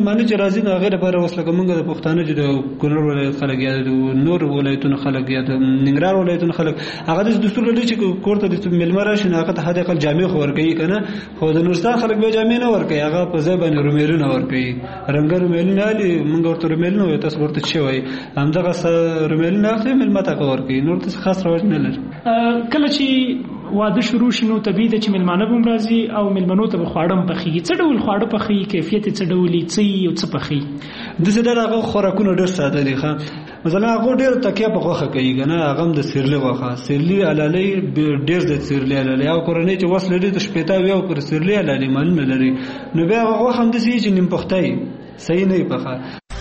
ملمانه چې راځي دا غیر لپاره وسله کومه د پښتانه چې د کونړ ولایت خلک یا د نور ولایتونو خلک یا د ننګرهار ولایتونو خلک هغه د دستور لري چې کوړه د ملمه راشي نه هغه ته حد جامع خور کوي کنه خو د نورستان خلک به جامع نه ور کوي هغه په ځای باندې رومیلونه ور کوي رنګ رومیلونه علي موږ ورته رومیلونه تاسو ورته چی وای همدغه رومیلونه اخلي ملمه تا ور کوي نور څه خاص رواج نه لري.
کله چې واده شروع شنو طبيعي د چې ملمانه بم راځي او ملمنو ته خواړم پخېږي څه ډول خواړه پخېږي کیفیت څه ډول څه او څه پخېږي
د څه ډول هغه خوراکونه ډېر ساده دي ښه مثلا هغه ډېر تکیه په غوښه کوي کنه هغه د سیرلی غوښه سیرلی علالي ډېر د سیرلی علالي او کورنۍ چې وس لري د شپېتا ویو پر سیرلی علالي معلوم لري نو بیا هغه غوښه هم د سې چې نیم پختای صحیح نه پخه.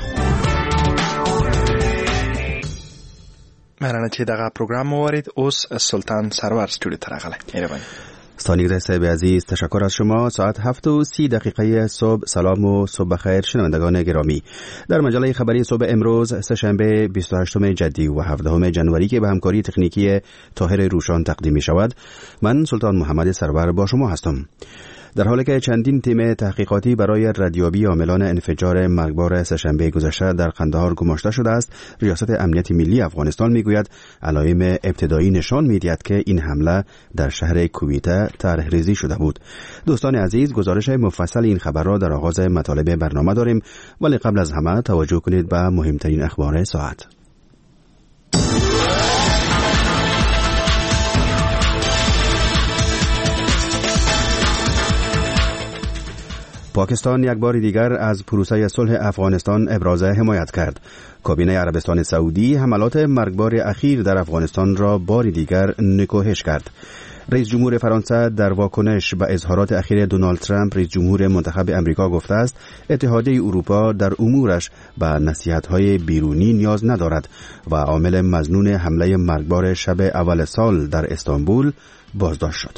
مننه چې دغه پروگرام موارد اوس سلطان سرور استودیو ته راغلی. مهرباني.
استانیگرای صاحب عزیز تشکر از شما. ساعت 7:30 صبح. سلام و صبح بخیر شنوندگان گرامی. در مجله خبری صبح امروز سه‌شنبه 28 جدی و 17 جنوری که به همکاری تکنیکی طاهر روشان تقدیم می شود، من سلطان محمد سرور با شما هستم. در حالی که چندین تیم تحقیقاتی برای ردیابی عاملان انفجار مرگبار سه‌شنبه گذشته در قندهار گماشته شده است، ریاست امنیت ملی افغانستان میگوید علائم ابتدایی نشان میدهد که این حمله در شهر کویته طرح ریزی شده بود. دوستان عزیز، گزارش مفصل این خبر را در آغاز مطالب برنامه داریم، ولی قبل از همه توجه کنید به مهمترین اخبار ساعت. پاکستان یک بار دیگر از پروسه صلح افغانستان ابراز حمایت کرد. کابینه عربستان سعودی حملات مرگبار اخیر در افغانستان را بار دیگر نکوهش کرد. رئیس جمهور فرانسه در واکنش به اظهارات اخیر دونالد ترامپ رئیس جمهور منتخب امریکا گفته است اتحادیه اروپا در امورش به نصیحت‌های بیرونی نیاز ندارد و عامل مظنون حمله مرگبار شب اول سال در استانبول بازداشت شد.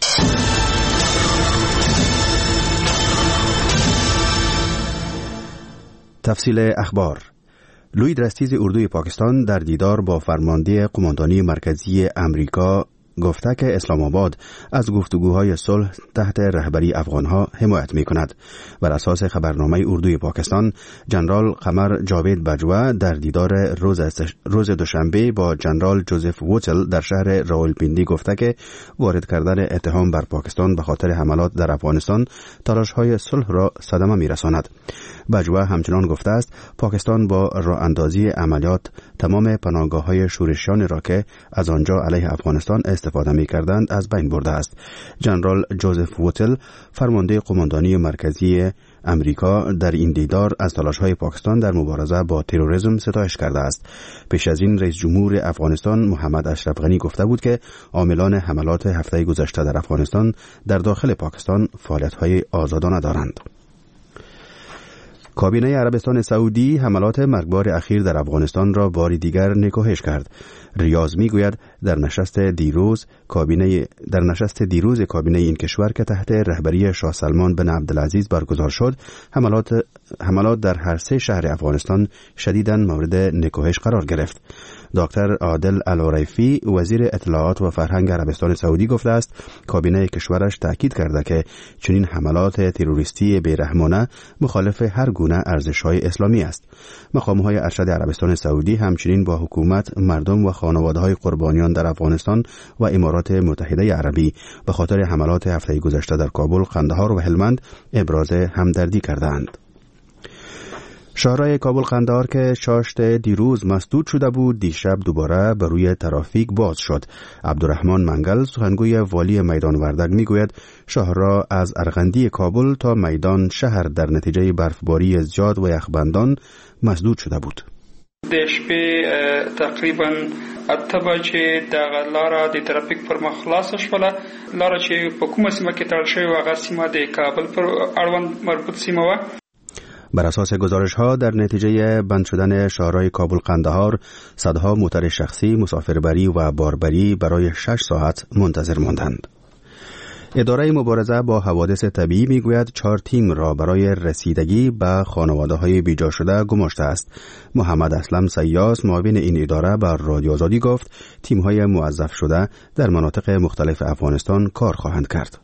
تفصیل اخبار. لوید رستیز اردوی پاکستان در دیدار با فرمانده قماندانی مرکزی امریکا گفته که اسلام آباد از گفتگوهای صلح تحت رهبری افغانها حمایت می کند. بر اساس خبرنامه اردوی پاکستان، جنرال قمر جاوید بجوا در دیدار روز دوشنبه با جنرال جوزف ووتل در شهر راولپیندی گفته که وارد کردن اتهام بر پاکستان به خاطر حملات در افغانستان تلاش‌های صلح را صدمه می‌رساند. بجوا همچنان گفته است پاکستان با راه اندازی عملیات تمام پناهگاه‌های شورشیان را که از آنجا علیه افغانستان استفاده می‌کردند از بین برده است. جنرال جوزف ووتل، فرمانده قماندانی مرکزی امریکا، در این دیدار از تلاش‌های پاکستان در مبارزه با تروریسم ستایش کرده است. پیش از این رئیس جمهور افغانستان محمد اشرف غنی گفته بود که عاملان حملات هفته گذشته در افغانستان در داخل پاکستان فعالیت‌های آزادانه دارند. کابینه عربستان سعودی حملات مرگبار اخیر در افغانستان را بار دیگر نکوهش کرد. ریاض میگوید در نشست دیروز کابینه این کشور که تحت رهبری شاه سلمان بن عبدالعزیز برگزار شد، حملات در هر سه شهر افغانستان شدیداً مورد نکوهش قرار گرفت. دکتر عادل العریفی، وزیر اطلاعات و فرهنگ عربستان سعودی گفته است کابینه کشورش تاکید کرده که چنین حملات تروریستی بیرحمانه مخالف هر گونه ارزش‌های اسلامی است. مقام‌های ارشد عربستان سعودی همچنین با حکومت، مردم و خانواده‌های قربانیان در افغانستان و امارات متحده عربی به خاطر حملات هفته گذشته در کابل، قندهار و هلمند ابراز همدردی کردند. شهرهای کابل قندهار که چاشت دیروز مسدود شده بود، دیشب دوباره بر روی ترافیک باز شد. عبدالرحمن منگل، سخنگوی والی میدان وردک، میگوید شهرها از ارغندی کابل تا میدان شهر در نتیجه برفباری زیاد و یخبندان مسدود شده بود.
د شپې تقریبا 8 بجې دغه لاره د ترافیک پر مخ خلاصه شوله. لاره چې په کومه سیمه کې تړل شوې وه هغه سیمه د کابل پر اړوند مربوط سیمه وه.
بر اساس گزارش ها در نتیجه بند شدن شهرهای کابل قندهار، صدها موتر شخصی، مسافربری و باربری برای 6 ساعت منتظر ماندند. اداره مبارزه با حوادث طبیعی میگوید 4 تیم را برای رسیدگی به خانواده‌های بیجا شده گماشته است. محمد اسلم سیاس، معاون این اداره، بر رادیو آزادی گفت تیم‌های موظف شده در مناطق مختلف افغانستان کار خواهند کرد.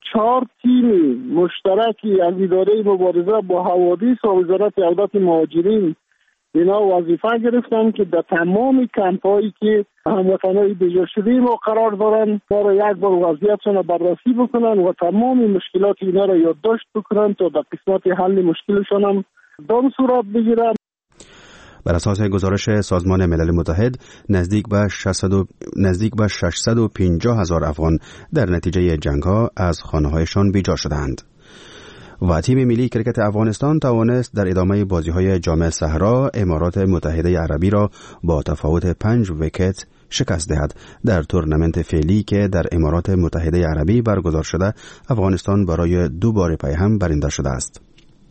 4 تیم مشترکی از اداره مبارزه با حوادث و وزارت عودت مهاجرین اینا وظیفه گرفتن که در تمام کمپ‌هایی که هموطنای بیجا شده ما قرار دارن ما را یک بار وضعیتشون را بررسی بکنن و تمام مشکلات اینا را یادداشت بکنن تا در قسمت حل مشکلشون هم دام صورت بگیرن.
بر اساس گزارش سازمان ملل متحد نزدیک به 650,000 افغان در نتیجه جنگ‌ها از خانه‌هایشان بیجا شدند. و تیم ملی کرکت افغانستان توانست در ادامه بازی‌های جام صحرا امارات متحده عربی را با تفاوت 5 ویکت شکست دهد. در تورنمنت فعلی که در امارات متحده عربی برگزار شده، افغانستان برای 2 بار پی هم برنده شده است.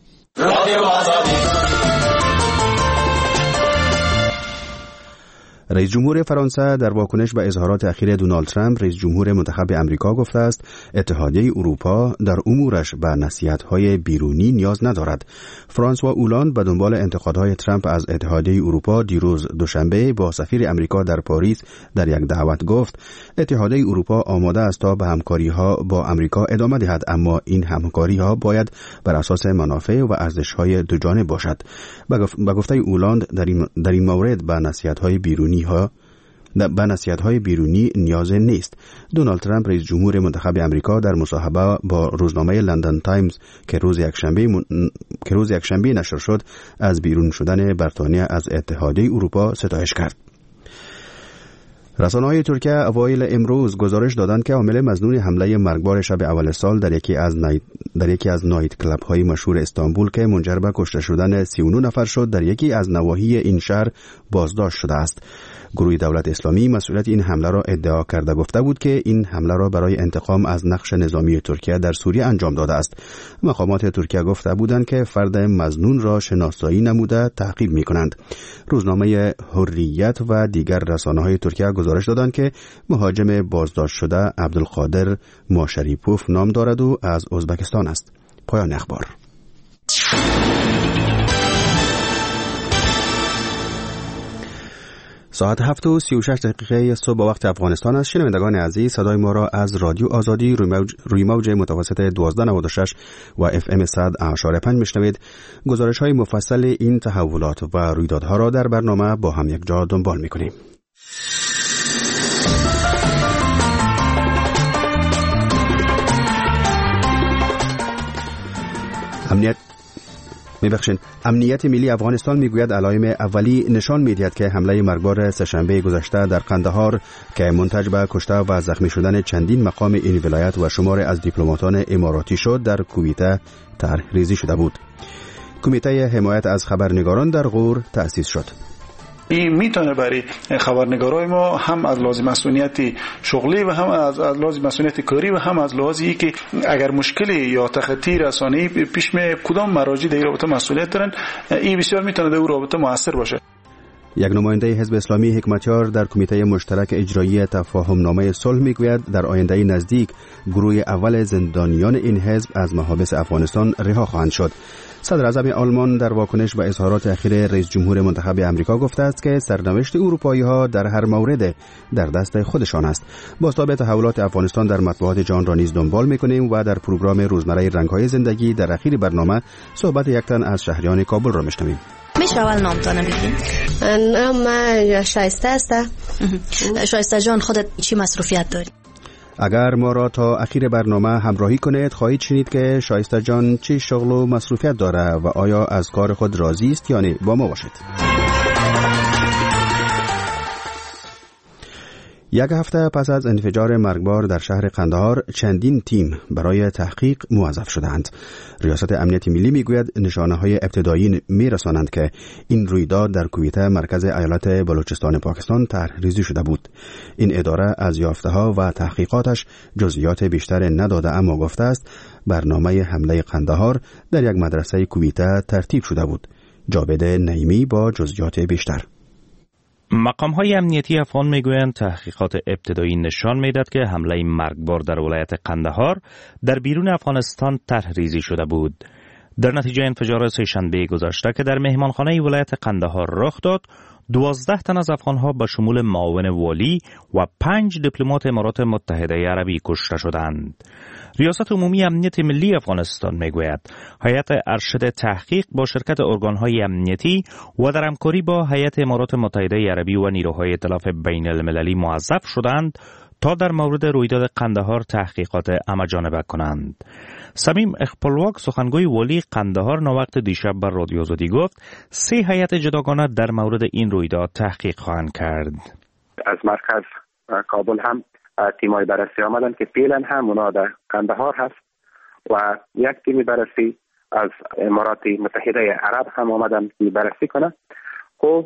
رئیس جمهور فرانسه در واکنش به اظهارات اخیر دونالد ترامپ رئیس جمهور منتخب امریکا گفته است اتحادیه اروپا در امورش به نصیحت‌های بیرونی نیاز ندارد. فرانسوا اولاند به دنبال انتقادهای ترامپ از اتحادیه اروپا دیروز دوشنبه با سفیر امریکا در پاریس در یک دعوت گفت اتحادیه اروپا آماده است تا به همکاری‌ها با امریکا ادامه دهد، اما این همکاری‌ها باید بر اساس منافع و ارزش‌های دوجانبه باشد. به گفته اولاند در این مورد به نصیحت‌های بیرونی نیاز نیست. دونالد ترامپ رئیس جمهور منتخب امریکا در مصاحبه با روزنامه لندن تایمز که روز یکشنبه نشر شد از بیرون شدن بریتانیا از اتحادیه اروپا ستایش کرد. رسانه‌های ترکیه اوایل امروز گزارش دادند که عامل مظنون حمله مرگبار شب اول سال در یکی از نایت کلاب‌های مشهور استانبول که منجر به کشته شدن 39 نفر شد در یکی از نواحی این شهر بازداشت شده است. گروه دولت اسلامی مسئولیت این حمله را ادعا کرده گفته بود که این حمله را برای انتقام از نقش نظامی ترکیه در سوریه انجام داده است. مقامات ترکیه گفته بودند که فرد مظنون را شناسایی نموده تعقیب می‌کنند. روزنامه حریت و دیگر رسانه‌های ترکیه گزارش دادند که مهاجم بازداشت شده عبدالقادر ماشریپوف نام دارد و از ازبکستان است. پایان اخبار. ساعت 7:36 صبح به وقت افغانستان است. شنوندگان عزیز، صدای ما را از رادیو آزادی روی موج متوسط 1296 و FM 100.5 میشنوید. گزارش‌های مفصل این تحولات و رویدادها را در برنامه با هم یک جا دنبال می‌کنیم. امنیت ملی افغانستان میگوید علائم اولی نشان میدهد که حمله مرگبار سه‌شنبه گذشته در قندهار که منتج به کشته و زخمی شدن چندین مقام این ولایت و شمار از دیپلماتان اماراتی شد در کویته طرح ریزی شده بود. کمیته حمایت از خبرنگاران در غور تأسیس شد.
این میتونه برای خبرنگارای ما هم از لحاظ مسئولیت شغلی و هم از لحاظ مسئولیت کاری و هم از لحاظ که اگر مشکلی یا تخطی رسانه‌ای پیش می کدام مراجع در رابطه مسئولیت دارن، این بسیار میتونه در اون رابطه موثر باشه.
یک نماینده حزب اسلامی حکمتیار در کمیته مشترک اجرایی تفاهم نامه صلح میگوید در آینده نزدیک گروه اول زندانیان این حزب از محابس افغانستان رها خواهند شد. صدر اعظم آلمان در واکنش به اظهارات اخیر رئیس جمهور منتخب امریکا گفته است که سرنوشت اروپایی‌ها در هر مورد در دست خودشان است. بازتاب تحولات افغانستان در مطبوعات جهان را نیز دنبال می‌کنیم و در پروگرام روزمره رنگ‌های زندگی در اخیر برنامه صحبت یک تن از شهریان کابل را می‌شنویم.
میشه اول نامتانه بگین؟
نام شایسته است.
شایسته جان، خودت چی مصروفیت داری؟
اگر ما را تا اخیر برنامه همراهی کنید خواهید شنید که شایسته جان چه شغل و مصروفیت داره و آیا از کار خود راضی است یا نه. با ما باشید. یک هفته پس از انفجار مرگبار در شهر قندهار چندین تیم برای تحقیق موظف شدند. ریاست امنیت ملی میگوید نشانه‌های ابتدایی میرسانند که این رویداد در کویته مرکز ایالت بلوچستان پاکستان طرح ریزی شده بود. این اداره از یافته‌ها و تحقیقاتش جزئیات بیشتر نداده، اما گفته است برنامه حمله قندهار در یک مدرسه کویته ترتیب شده بود. جاوید نعیمی با جزئیات بیشتر.
مقام‌های امنیتی افغان میگویند تحقیقات ابتدایی نشان میدهد که حمله مرگبار در ولایت قندهار در بیرون افغانستان طرح ریزی شده بود. در نتیجه انفجار سه‌شنبه گذشته که در مهمانخانه ولایت قندهار رخ داد، 12 تن از افغانها به شمول معاون والی و 5 دیپلمات امارات متحده عربی کشته شدند. ریاست عمومی امنیت ملی افغانستان میگوید هیئت ارشد تحقیق با شرکت ارگانهای امنیتی و در همکاری با هیئت امارات متحده عربی و نیروهای ائتلاف بین المللی موظف شدند تا در مورد رویداد قندهار تحقیقات همه‌جانبه کنند. صمیم اخپلواک سخنگوی والی قندهار ناوقت دیشب بر رادیو آزادی گفت 3 هیئت جداگانه در مورد این رویداد تحقیق خواهند کرد.
از مرکز کابل هم تیمای بررسی آمدن که فعلا هم اونا در قندهار هست و یک تیم بررسی از امارات متحده عرب هم آمدن که بررسی کنه. خب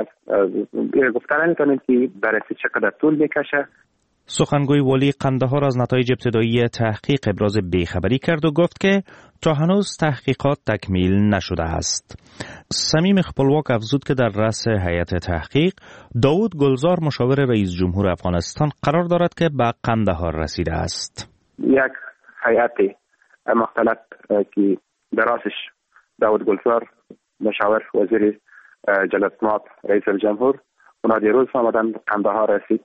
گفتن نمیتونیم که بررسی چقدر طول میکشه.
سخنگوی والی قندهار از نتایج ابتدایی تحقیق ابراز بیخبری کرد و گفت که تا هنوز تحقیقات تکمیل نشده است. صمیم اخپلواک افزود که در رأس هیئت تحقیق داود گلزار مشاور رئیس جمهور افغانستان قرار دارد که به قندهار رسیده است.
یک هیئت مختلط که در رأسش داود گلزار مشاور وزیر جلسمات رئیس الجمهور اونا دیروز آمدن قندهار رسید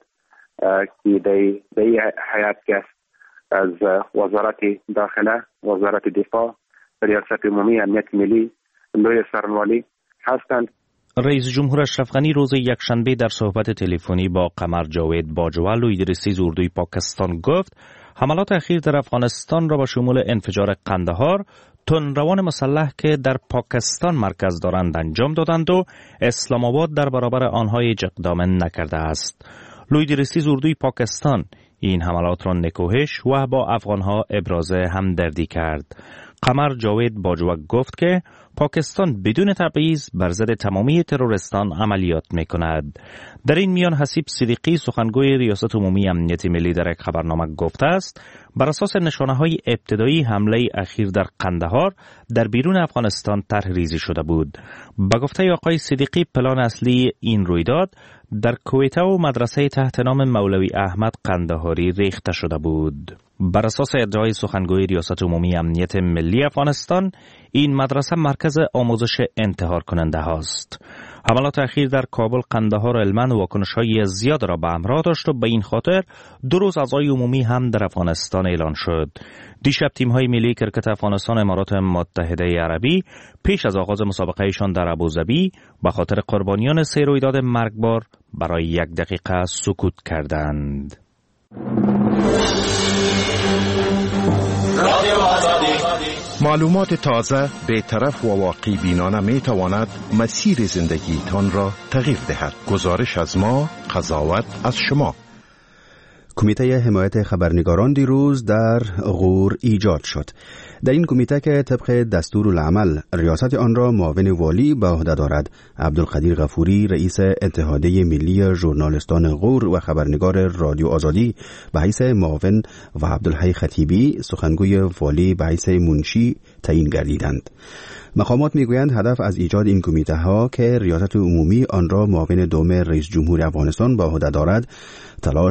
که در حیات که از وزارت داخله، وزارت دفاع، ریاست عمومی امنیت ملی، لوی سرنوالی هستند.
رئیس جمهور اشرف غنی روز یکشنبه در صحبت تلفنی با قمر جاوید باجوا لوی رئیس اردوی پاکستان گفت حملات اخیر در افغانستان را با شمول انفجار قندهار تندروان مسلح که در پاکستان مرکز دارند انجام دادند و اسلام آباد در برابر آنها هیچ اقدام نکرده است. لوی رئیس اردوی پاکستان این حملات را نکوهش و با افغانها ابراز همدردی کرد. قمر جاوید باجوا گفت که پاکستان بدون تبعیض بر ضد تمامی تروریستان عملیات می‌کند. در این میان حسیب صدیقی سخنگوی ریاست عمومی امنیت ملی در یک خبرنامه گفته است بر اساس نشانه‌های ابتدایی حمله اخیر در قندهار در بیرون افغانستان طرح‌ریزی شده بود. به گفته آقای صدیقی پلان اصلی این رویداد در کویته و مدرسه تحت نام مولوی احمد قندهاری ریخته شده بود. بر اساس ادعای سخنگوی ریاست عمومی امنیت ملی افغانستان این مدرسه مرکز آموزش انتحار کننده هاست. حملات اخیر در کابل، قندهار و هلمند واکنش‌های زیاد را به همراه داشت و به این خاطر 2 روز عزای عمومی هم در افغانستان اعلان شد. دیشب تیم‌های ملی کرکت افغانستان امارات متحده عربی پیش از آغاز مسابقه‌شان در ابوظبی به خاطر قربانیان 3 رویداد مرگبار برای 1 دقیقه سکوت کردند.
معلومات تازه، بی‌طرف و واقع بینانه می تواند مسیر زندگی تان را تغییر دهد. گزارش از ما، قضاوت از شما.
کمیته حمایت خبرنگاران دیروز در غور ایجاد شد. در این کمیته که طبق دستورالعمل ریاست آن را معاون والی به عهده دارد عبدالقدیر غفوری رئیس اتحادیه ملی ژورنالیستان غور و خبرنگار رادیو آزادی به حیث معاون و عبدالحی خطیبی سخنگوی والی به حیث منشی تعیین گردیدند. مقامات میگویند هدف از ایجاد این کمیته ها که ریاست عمومی آن را معاون دوم رئیس جمهور افغانستان به عهده دارد تلاش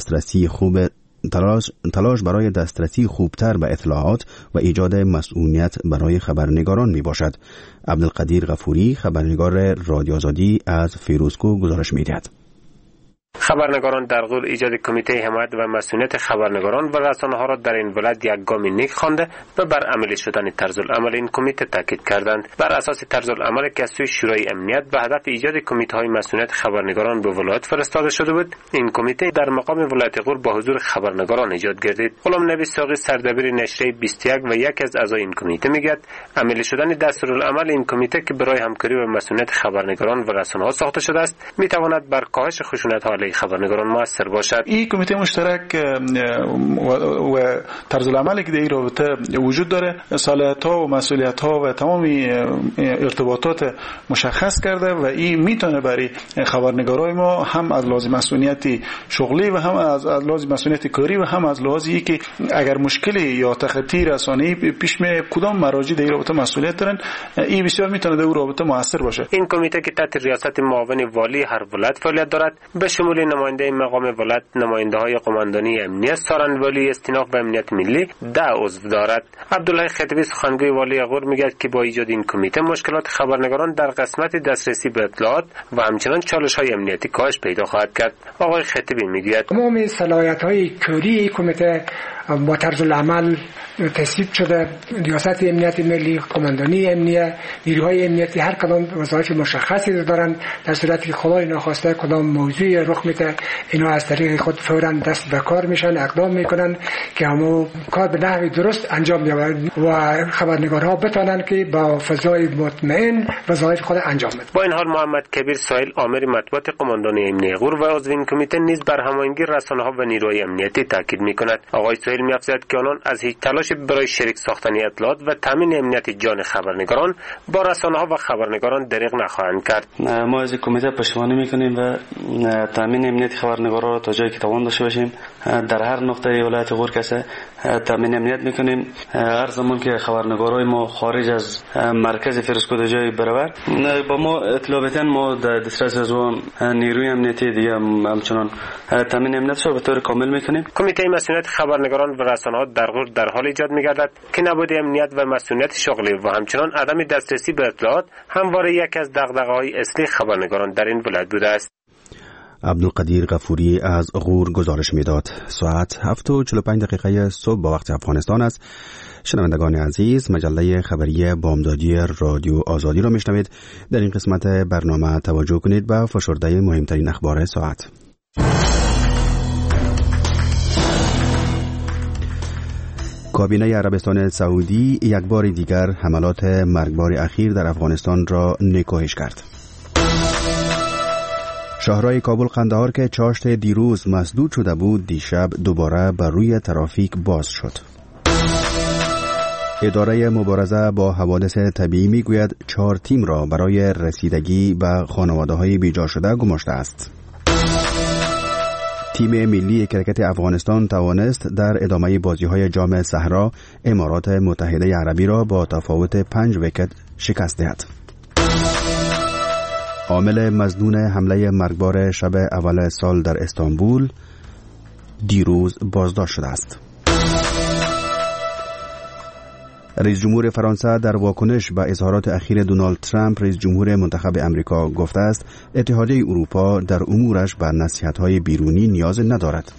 برای دسترسی خوبتر به اطلاعات و ایجاد مسئولیت برای خبرنگاران می باشد. عبدالقدیر غفوری خبرنگار رادیو آزادی از فیروزکو گزارش می دهد.
خبرنگاران در غور ایجاد کمیته حمایت و مسئولیت خبرنگاران و رسانه‌ها را در این ولایت یک گام نیک خوانده و بر عملی شدن طرزالعمل این کمیته تاکید کردند. بر اساس طرزالعملی که از سوی شورای امنیت به هدف ایجاد کمیته‌های مسئولیت خبرنگاران به ولایت فرستاده شده بود، این کمیته در مقام ولایت غور با حضور خبرنگاران ایجاد گردید. غلام نبی ساقی سردبیر نشریه 21 و یکی از اعضای این کمیته میگوید عملی شدن دستورالعمل این کمیته که برای همکاری و مسئولیت خبرنگاران و رسانه‌ها ساخته شده است میتواند بر کاهش خشونت‌ها علیه خبرنگاران موثر باشد.
این کمیته مشترک و طرزالعملی که در این رابطه وجود داره صلاحیت‌ها و مسئولیت‌ها و تمام ارتباطات مشخص کرده و این میتونه برای خبرنگارای ما هم از لحاظ مسئولیتی شغلی و هم از لحاظ مسئولیتی کاری و هم از لحاظ که اگر مشکلی یا تخطی رسانه‌ای پیش می کدام مراجع در این رابطه مسئولیت دارن این بسیار میتونه در این رابطه موثر باشه.
این کمیته که تحت ریاست معاون والی هر ولایت فعالیت دارد به شمول شمول نماینده مقام ولایت، نماینده‌های قماندانی امنیت، سارنوالی استیناف به امنیت ملی 10 عضو دارد. عبدالله خطیبی سخنگوی والی غور میگه که با ایجاد این کمیته مشکلات خبرنگاران در قسمت دسترسی به اطلاعات و همچنین چالش‌های امنیتی کاهش پیدا خواهد کرد. آقای خطیبی میگوید
تمام صلاحیت‌های کاری کمیته با طرز العمل تصویب شده. ریاست امنیت ملی، قماندانی امنیت، نیروهای امنیتی هر کدام وظایف مشخصی دارند. در صورتی که خدای ناخواسته کدام موضوعی رخ میده، اینا از طریق خود فوراً دست به کار میشن، اقدام میکنن که همو کار به نحوی درست انجام بیاورند و خبرنگارها بتونن که با فضای مطمئن وظایف خود انجام بدن.
با این حال محمد کبیر سایل آمر مطبوعات قماندانی امنیت غور و عضو این کمیته نیز بر هماهنگی رسانه‌ها و نیروهای امنیتی تاکید میکند. آقای سایل می‌افزاید که آنان از هیچ تلاش برای شریک ساختن اطلاعات و تامین امنیت جان خبرنگاران با رسانه‌ها و خبرنگاران دریغ نخواهند کرد.
ما از کمیته پشتیبانی میکنیم و تامین امنیت خبرنگاران را تا جایی که توان داشته باشیم در هر نقطه ولایت غور کسه تامین امنیت میکنیم. هر زمان که خبرنگارای ما خارج از مرکز فرستاده جای برابر با ما اطلاع بدن، ما در دسترس از نیروی امنیتی دیگه همچنان تامین امنیت را به طور کامل میکنیم.
کمیته مسئولیت خبرنگاران و رسانه‌ها در غور در حال ایجاد می‌گردد که نبود امنیت و مسئولیت شغلی و همچنان عدم دسترسی به اطلاعات همواره یک از دغدغه‌های اصلی خبرنگاران در این ولایت بوده است.
عبدالقدیر غفوری از غور گزارش میداد. ساعت 7:45 صبح با وقت افغانستان است. شنوندگان عزیز، مجله خبری بامدادی رادیو آزادی را میشنوید. در این قسمت برنامه توجه کنید به فشرده مهمترین اخبار ساعت. کابینه عربستان سعودی یک بار دیگر حملات مرگبار اخیر در افغانستان را نکوهش کرد. شاهراه کابل قندهار که چاشت دیروز مسدود شده بود، دیشب دوباره بر روی ترافیک باز شد. اداره مبارزه با حوادث طبیعی میگوید 4 تیم را برای رسیدگی به خانواده‌های بیجا شده گماشته است. تیم ملی کرکت افغانستان توانست در ادامه بازی‌های جام صحرا امارات متحده عربی را با تفاوت 5 ویکت شکست دهد. عامل مظنون حمله مرگبار شب اول سال در استانبول دیروز بازداشت شده است. رئیس جمهور فرانسه در واکنش به اظهارات اخیر دونالد ترامپ رئیس جمهور منتخب امریکا گفته است اتحادیه اروپا در امورش به نصیحت‌های بیرونی نیاز ندارد.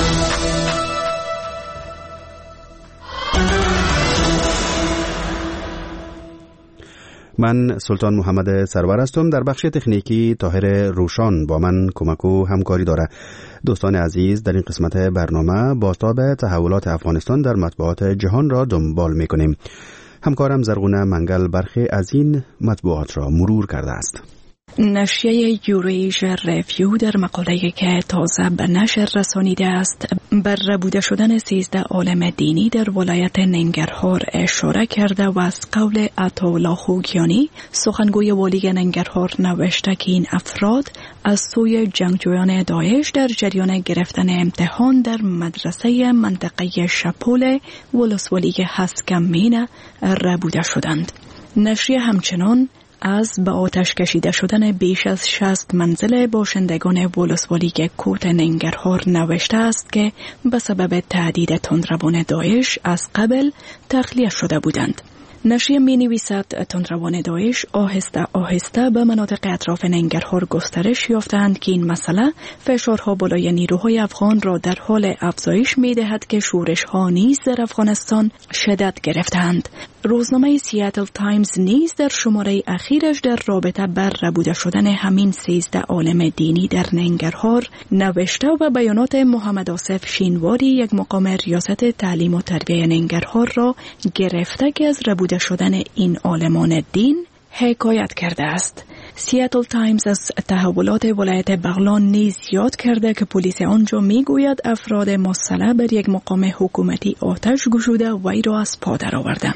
من سلطان محمد سرور هستم. در بخش تکنیکی طاهر روشان با من کمک و همکاری داره. دوستان عزیز، در این قسمت برنامه بازتاب تحولات افغانستان در مطبوعات جهان را دنبال میکنیم. همکارم زرغونه منگل برخی از این مطبوعات را مرور کرده است.
نشریه یوریشیا ریویو در مقاله‌ای که تازه به نشر رسانیده است بر ربوده شدن 13 عالم دینی در ولایت ننگرهار اشاره کرده و از قول عطاالله خوگیانی سخنگوی والی ننگرهار نوشته که این افراد از سوی جنگجویان داعش در جریان گرفتن امتحان در مدرسه منطقه شپول ولسوالی هسکمین ربوده شدند. نشریه همچنان از به آتش کشیده شدن بیش از 60 منزل باشندگان ولسوالی کوت ننگرهار نوشته است که به سبب تهدید تندروان داعش از قبل تخلیه شده بودند. نشریه می نویسد تندروان داعش آهسته آهسته به مناطق اطراف ننگرهار گسترش یافتند که این مسئله فشارها بالای نیروهای افغان را در حال افزایش می دهد که شورش‌ها نیز در افغانستان شدت گرفتند. روزنامه سیاتل تایمز نیز در شماره اخیرش در رابطه بر ربوده شدن همین 13 عالم دینی در ننگرهار نوشته و بیانات محمد آصف شینواری یک مقام ریاست تعلیم و تربیه ننگرهار را گرفته که از ربوده شدن این عالمان دین حکایت کرده است. سیاتل تایمز از تحولات ولایت بغلان نیز یاد کرده که پلیس آنجا میگوید افراد مسلح بر یک مقام حکومتی آتش گشوده وی را از پا درآوردند.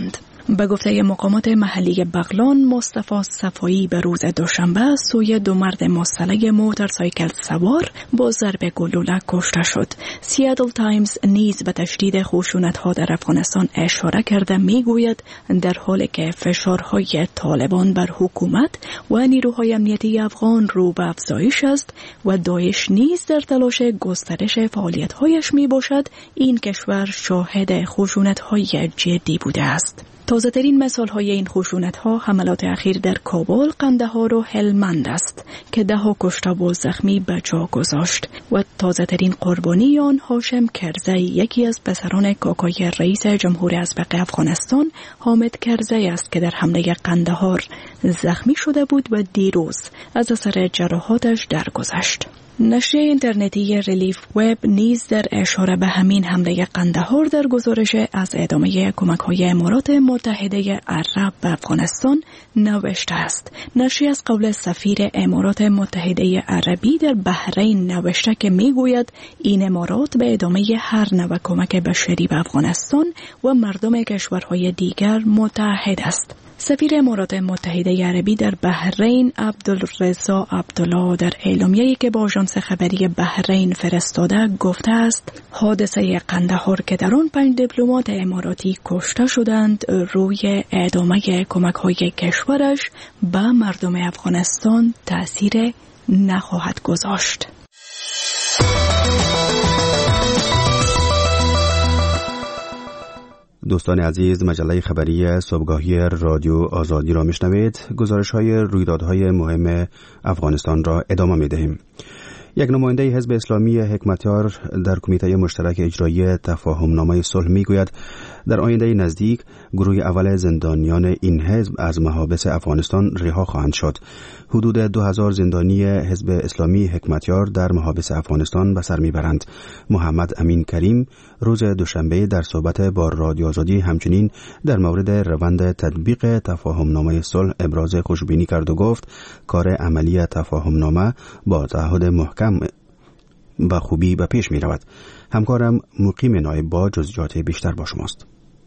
به گفته مقامات محلی بغلان، مصطفی صفایی به روز دوشنبه سوی دو مرد مسلح موتورسایکل سوار با ضرب گلوله کشته شد. سیاتل تایمز نیز به تشدید خشونت‌ها در افغانستان اشاره کرده میگوید در حالی که فشارهای طالبان بر حکومت و نیروهای امنیتی افغان رو به افزایش است و داعش نیز در تلاش گسترش فعالیت‌هایش میباشد، این کشور شاهد خشونت‌های جدی بوده است. تازه ترین مثال های این خشونت ها حملات اخیر در کابل، قندهار و هلمند است که 10 کشته و زخمی به جا گذاشت و تازه ترین قربانی آن هاشم کرزی، یکی از پسران کاکای رئیس جمهور ازبق افغانستان حامد کرزی است که در حمله قندهار زخمی شده بود و دیروز از اثر جراحاتش درگذشت. نشریه اینترنتی ریلیف وب نیز در اشاره به همین حمله قندهار در گزارش از ادامه کمک‌های امارات متحده عرب به افغانستان نوشته است. نشریه از قول سفیر امارات متحده عربی در بحرین نوشته که میگوید این امارات به ادامه هر نوع کمک بشری به افغانستان و مردم کشورهای دیگر متحد است. سفیر امارات متحده عربی در بحرین عبدالرضا عبدالله در اعلامیه‌ای که با آژانس خبری بحرین فرستاده گفته است حادثه قندهار که در آن 5 دیپلمات اماراتی کشته شدند روی ادامه کمک‌های کشورش به مردم افغانستان تأثیر نخواهد گذاشت.
دوستان عزیز، مجله خبری صبحگاهی رادیو آزادی را میشنوید. گزارش‌های رویدادهای مهم افغانستان را ادامه می‌دهیم. یک نماینده حزب اسلامی حکمتیار در کمیته مشترک اجرایی تفاهمنامه صلح میگوید در آینده نزدیک گروه اول زندانیان این حزب از محابس افغانستان رها خواهند شد. حدود 2000 زندانی حزب اسلامی حکمتیار در محابس افغانستان به سر میبرند. محمد امین کریم روز دوشنبه در صحبت با رادیو آزادی همچنین در مورد روند تطبیق تفاهمنامه صلح ابراز خوشبینی کرد و گفت کار عملی تفاهمنامه با تعهد محکم به خوبی به پیش می رود. همکارم مقیم نایب با جزئیات بیشتر با شماست.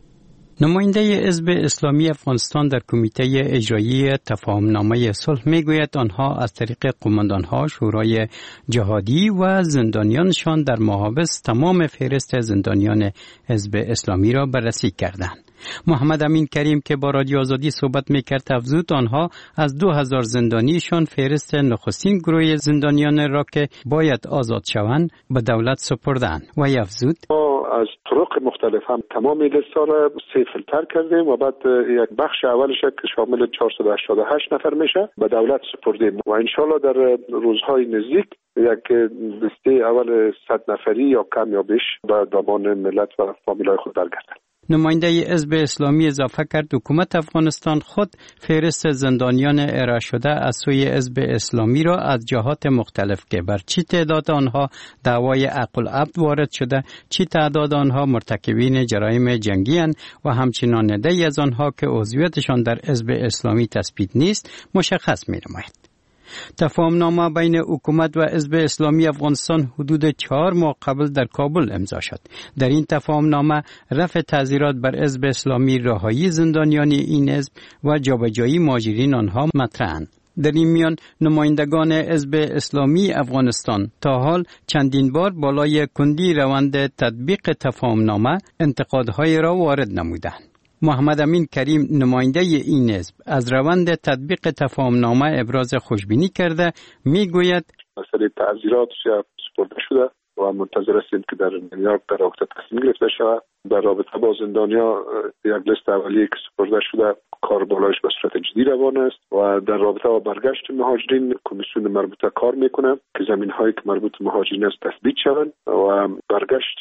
نماینده حزب اسلامی افغانستان در کمیته اجرایی تفاهمنامه صلح میگوید آنها از طریق قماندانها شورای جهادی و زندانیانشان در محابس تمام فهرست زندانیان حزب اسلامی را بررسی کردند. محمد امین کریم که با رادیو آزادی صحبت میکرد افزود آنها از 2000 زندانیشان فهرست نخستین گروه زندانیان را که باید آزاد شوند به دولت سپردند و افزود
از طرق مختلف هم تمام لیست‌ها را 3 فیلتر کردیم و بعد یک بخش اولش که شامل 488 نفر میشه به دولت سپردیم و انشالله در روزهای نزدیک یک لیست اول 100 نفری یا کم یا بیش به دامان ملت و فامیلای خود برگردند.
نماینده حزب اسلامی اضافه کرد حکومت افغانستان خود فهرست زندانیان ارائه شده از سوی حزب اسلامی را از جهات مختلف که بر چی تعداد آنها دعوای عقل عبد وارد شده، چی تعداد آنها مرتکبین جرایم جنگی اند و همچنان عده‌ای از آنها که عضویتشان در حزب اسلامی تثبیت نیست مشخص می‌نماید. تفاهمنامه بین حکومت و حزب اسلامی افغانستان حدود 4 ماه قبل در کابل امضا شد. در این تفاهمنامه رفع تعزیرات بر حزب اسلامی، رهایی زندانیان این حزب و جابجایی مهاجرین آنها مطرح‌اند. در این میان نمایندگان حزب اسلامی افغانستان تا حال چندین بار بالای کندی روند تطبیق تفاهمنامه انتقادهای را وارد نمودند. محمد امین کریم نماینده این حزب از روند تطبیق تفاهمنامه ابراز خوشبینی کرده میگوید
مسئله تعزیرات سپرده شده و منتظر هستیم که در نیویورک در رابطه تصمیم گرفته شود. در رابطه با زندانیا یک لیست اولیه که سپرده شده کار بالایش به صورت جدی روان است و در رابطه با برگشت مهاجرین کمیسیون مربوطه کار میکنه که زمین‌هایی که مربوط به مهاجرین است تثبیت شوند و برگشت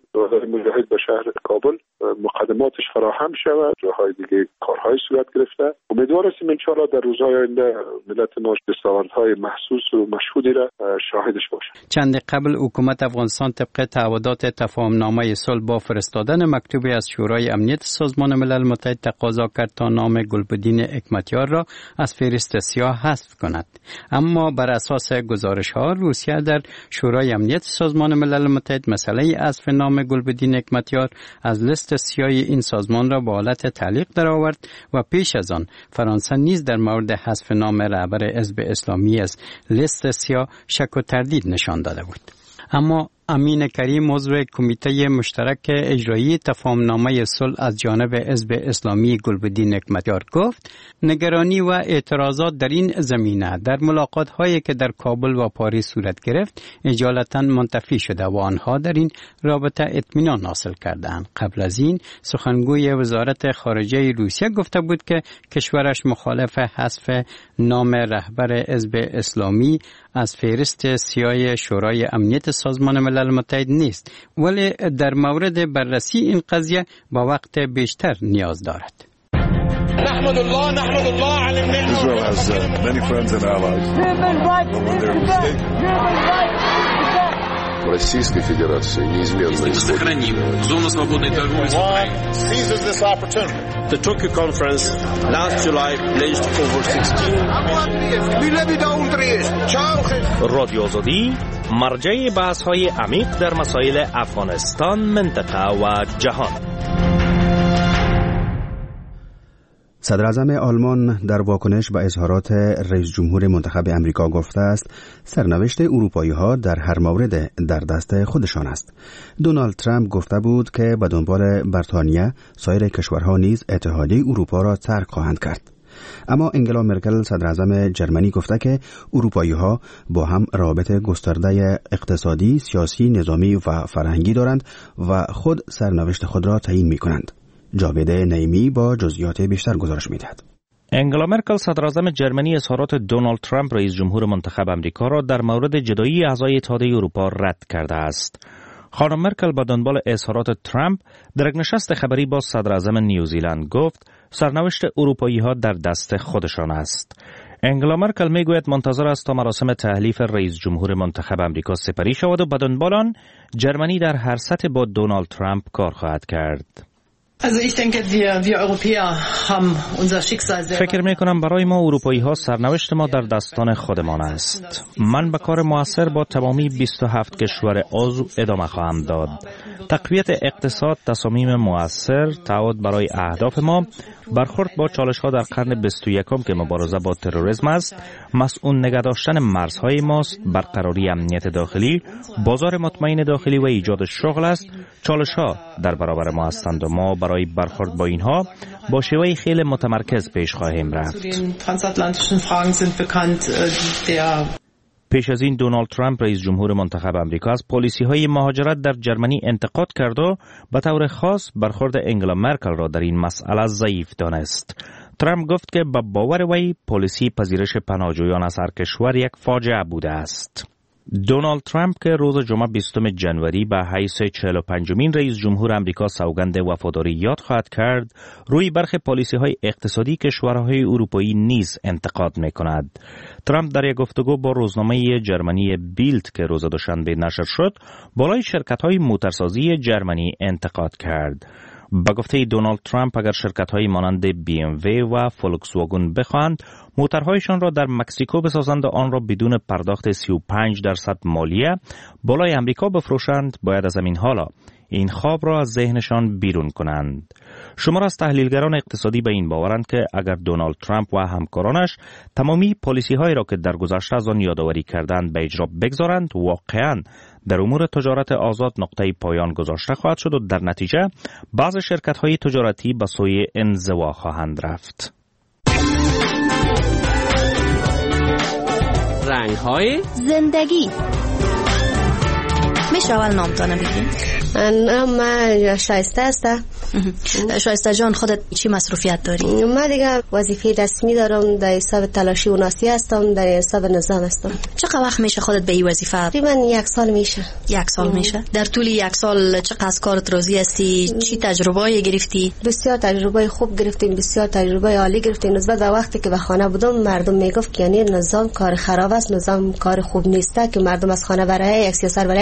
مجاهد به شهر کابل مقدماتش فراهم شود. جاهای دیگه کارهای صورت گرفته. امیدوار هستیم ان شاءالله در روزهای آینده ملت ما دستاوردهای محسوس و مشهودی را شاهدش باشه.
چند قبل حکومت افغانستان طبق تعهدات تفاهمنامه صلح با فرستاده خواندن مکتوبی از شورای امنیت سازمان ملل متحد تقاضا کرد تا نام گلبدین حکمتیار را از فهرست سیاه حذف کند. اما بر اساس گزارش‌ها روسیه در شورای امنیت سازمان ملل متحد مسئله حذف نام گلبدین حکمتیار از لیست سیاه این سازمان را به حالت تعلیق درآورد و پیش از آن فرانسه نیز در مورد حذف نام رهبر حزب اسلامی از لیست سیاه شک و تردید نشان داده بود. اما امین کریم عضو کمیته مشترک اجرایی تفاهمنامه صلح از جانب حزب اسلامی گلبدین حکمتیار گفت نگرانی و اعتراضات در این زمینه در ملاقات‌هایی که در کابل و پاریس صورت گرفت اجالتاً منتفی شده و آنها در این رابطه اطمینان حاصل کردند. قبل از این سخنگوی وزارت خارجه روسیه گفته بود که کشورش مخالف حذف نام رهبر حزب اسلامی از فهرست سیاه شورای امنیت سازمان ملل متحد نیست، ولی در مورد بررسی این قضیه با وقت بیشتر نیاز دارد.
نحمد الله على Israel has many friends and allies. Российской Федерации неизменно
сохраним зону свободной торговли с Украиной.
Seizes this opportunity.
The Tokyo conference last July pledged over 16.
رادیو آزادی مرجع بحث‌های عمیق در مسائل افغانستان، منطقه و جهان.
صدر اعظم آلمان در واکنش به اظهارات رئیس جمهور منتخب امریکا گفته است سرنوشت اروپایی‌ها در هر مورد در دست خودشان است. دونالد ترامپ گفته بود که به دنبال بریتانیا سایر کشورها نیز اتحادیه اروپا را ترک خواهند کرد. اما انگلا مرکل صدر اعظم جرمنی گفته که اروپایی‌ها با هم روابط گسترده اقتصادی، سیاسی، نظامی و فرهنگی دارند و خود سرنوشت خود را تعیین می‌کنند. جاوید نعیمی با جزئیات بیشتر گزارش می‌دهد.
انگلا مرکل صدر اعظم جرمنی اظهارات دونالد ترامپ رئیس جمهور منتخب آمریکا را در مورد جدایی اعضای اتحادیه اروپا رد کرده است. خانم مرکل با دنبال اظهارات ترامپ در یک نشست خبری با صدر اعظم نیوزیلند گفت سرنوشت اروپایی‌ها در دست خودشان است. انگلا مرکل میگوید منتظر است تا مراسم تحلیف رئیس جمهور منتخب آمریکا سپری شود و با دنبال آن جرمنی در هر سطح با دونالد ترامپ کار خواهد کرد. فکر میکنم برای ما اروپایی ها سرنوشت ما در دستان خودمان است. من به کار موثر با تمامی 27 کشور عضو ادامه خواهم داد. تقویت اقتصاد، تصامیم موثر، تعهد برای اهداف ما، برخورد با چالش ها در قرن 21 که مبارزه با تروریسم است، مسئول نگه داشتن مرزهای ماست، برقراری امنیت داخلی، بازار مطمئن داخلی و ایجاد شغل است. چالش ها در برابر ما هستند و ما برای برخورد با اینها با شیوهی خیلی متمرکز پیش خواهیم رفت. پیش از این دونالد ترامپ رئیس جمهور منتخب آمریکا از پالیسی‌های مهاجرت در جرمنی انتقاد کرد و به طور خاص برخورد انگلا مرکل را در این مسئله ضعیف دانست. ترامپ گفت که به باور وی پالیسی پذیرش پناهجویان از هر کشور یک فاجعه بوده است. دونالد ترامپ که روز جمعه 20 جنوری به حیث 45مین رئیس جمهور آمریکا سوگند وفاداری یاد خواهد کرد، روی برخی پالیسی‌های اقتصادی کشورهای اروپایی نیز انتقاد می‌کند. ترامپ در یک گفتگو با روزنامه جرمنی بیلد که روز دوشنبه نشر شد، بالای شرکت‌های موتورسازی جرمنی انتقاد کرد. با گفته دونالد ترامپ اگر شرکت‌های مانند BMW و فولکس واگن بخواهند موتورهایشان را در مکزیکو بسازند و آن را بدون پرداخت 35% مالیه بالای امریکا بفروشند، باید از همین حالا این خواب را از ذهنشان بیرون کنند. شمار از تحلیلگران اقتصادی به این باورند که اگر دونالد ترامپ و همکارانش تمامی پالیسی‌هایی را که در گذشته از آن یادآوری کردند به اجرا بگذارند، واقعاً در امور تجارت آزاد نقطه پایان گذاشته خواهد شد و در نتیجه بعض شرکت‌های تجارتی به سوی انزوا خواهند رفت.
رنگ‌های زندگی.
میشه اول نامتانه بگیم؟ من شایسته هستم. شایسته جان، خودت چی مصروفیت داری؟ من دیگه وظیفه رسمی دارم، در حساب تلاشی و ناسی هستم، در حساب نظام هستم. چقدر وقت میشه خودت به این وظیفه؟ تقریبا 1 سال میشه. 1 سال میشه. در طول 1 سال چقدر از کارت راضی هستی؟ چی تجربه‌ای گرفتی؟ بسیار تجربه خوب گرفتیم، بسیار تجربه عالی گرفتیم. نسبت به وقتی که به خانه بودم مردم میگفت که یعنی نظام کار خراب است، نظام کار خوب نیست که مردم از خانه برای یک سیاست برای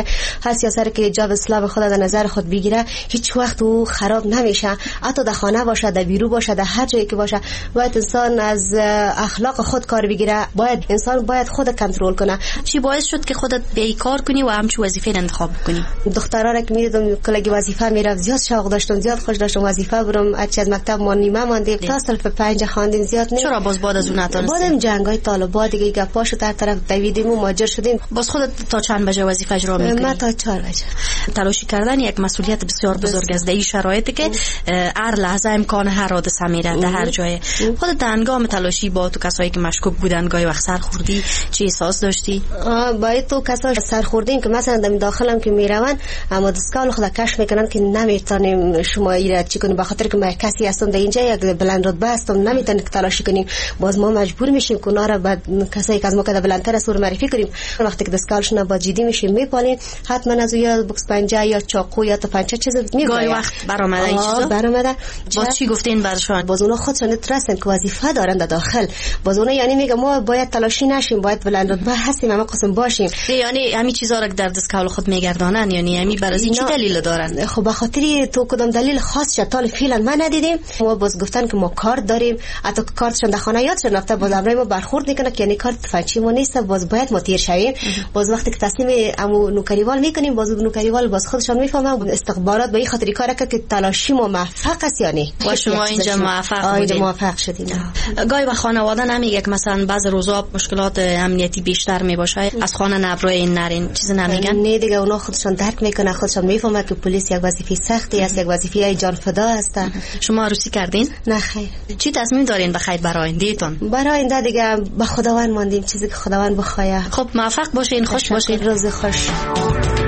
هر سیاست که جاب اسلام خود در نظر خود بگیره هیچ وقت او خراب نمیشه. حتی در خانه باشه، در بیرو باشه، در هر جایی که باشه، باید انسان از اخلاق خود کار بگیره. انسان باید خود کنترل کنه.
چی باعث شد که خودت بیای کار کنی و همچون وظیفه انتخاب کنی؟
دخترها را که میدیدم کلاگی وظیفه میرفت، زیاد شوق داشتم، زیاد خوش داشتم وظیفه برم. از مکتب ما نیمه ماندیم تا صرف 5 خواندیم، زیاد نه.
چرا باز بعد از اون نتونستی؟
بعدم جنگای طالبان دیگه گپاشو در طرف دویدیم و ماجر شدیم.
باز خودت تا چند بجه وظیفه اجرا میکنی؟
من تا 4 بجه.
تلاشی کردن یک مسئولیت بسیار بزرگ است در این شرایطی که هر لحظه امکان هر حادثه میره در هر جای. خودت در هنگام تلاشی با تو کسایی که مشکوک بودن گاهی وقت سر خوردی، چی احساس داشتی؟
باید تو کسا سر خوردیم که مثلا در داخلم که میرون اما دستگاه خود کشف میکنن که نمیتونیم شما ایراد چی کنیم، بخاطر که ما کسی هستم در اینجا یک بلند رتبه هستم، نمیتونیم تلاشی کنیم. باز ما مجبور میشیم که اونا را بعد کسایی که از ما که بلندتر است رو معرفی کنیم. وقتی که دستگاهشون با جدی میشیم میپالیم، حتما از یا بوکس پنجه یا چاقو یا تفنگچه چیز میگه.
گاهی وقت برآمده این چیزا
برآمده.
باز چی گفتین برشون؟
باز اونا خودشون ترسن که وظیفه دارن در داخل. باز اونا یعنی میگه ما باید تلاشی نشیم، باید بلند رتبه هستیم، اما قسم باشیم.
یعنی همین چیزا را در دستگاه خود میگردانن، یعنی همین برای چی دلیل دارن؟
خب به خاطر تو کدام دلیل خاص شتال فعلا ما ندیدیم. ما باز گفتن که ما کارت داریم، حتی کارتشون در خانه یادشون رفته، باز امروز ما برخورد میکنه که یعنی کارت فنچی ما نیست، باز باید ما تیر شویم. باز وقتی که تسلیم امو نوکریوال میکنیم، باز نوکریوال باز خودشون میفهمن استخبارات به این خاطر کار که تلاشی ما موفق است یعنی.
و شما اینجا موفق بودین؟
موفق شدین.
گاهی با خانواده نمیگه که مثلا بعض روزا مشکلات امنیتی بیشتر میباشه، از خانه نبروی این نرین، چیز نمیگن؟
نه دیگه، اونا خودشون درک میکنه، خودشون میفهمه که پلیس یک وظیفه سختی است، یک وظیفه جان فدا است.
شما عروسی کردین؟
نه خیر.
چی تصمیم دارین بخیر برای آیندهتون؟
برای آینده دیگه به خداوند ماندیم، چیزی که خداوند بخواه.
خب موفق باشین، خوش باشین،
روز خوش.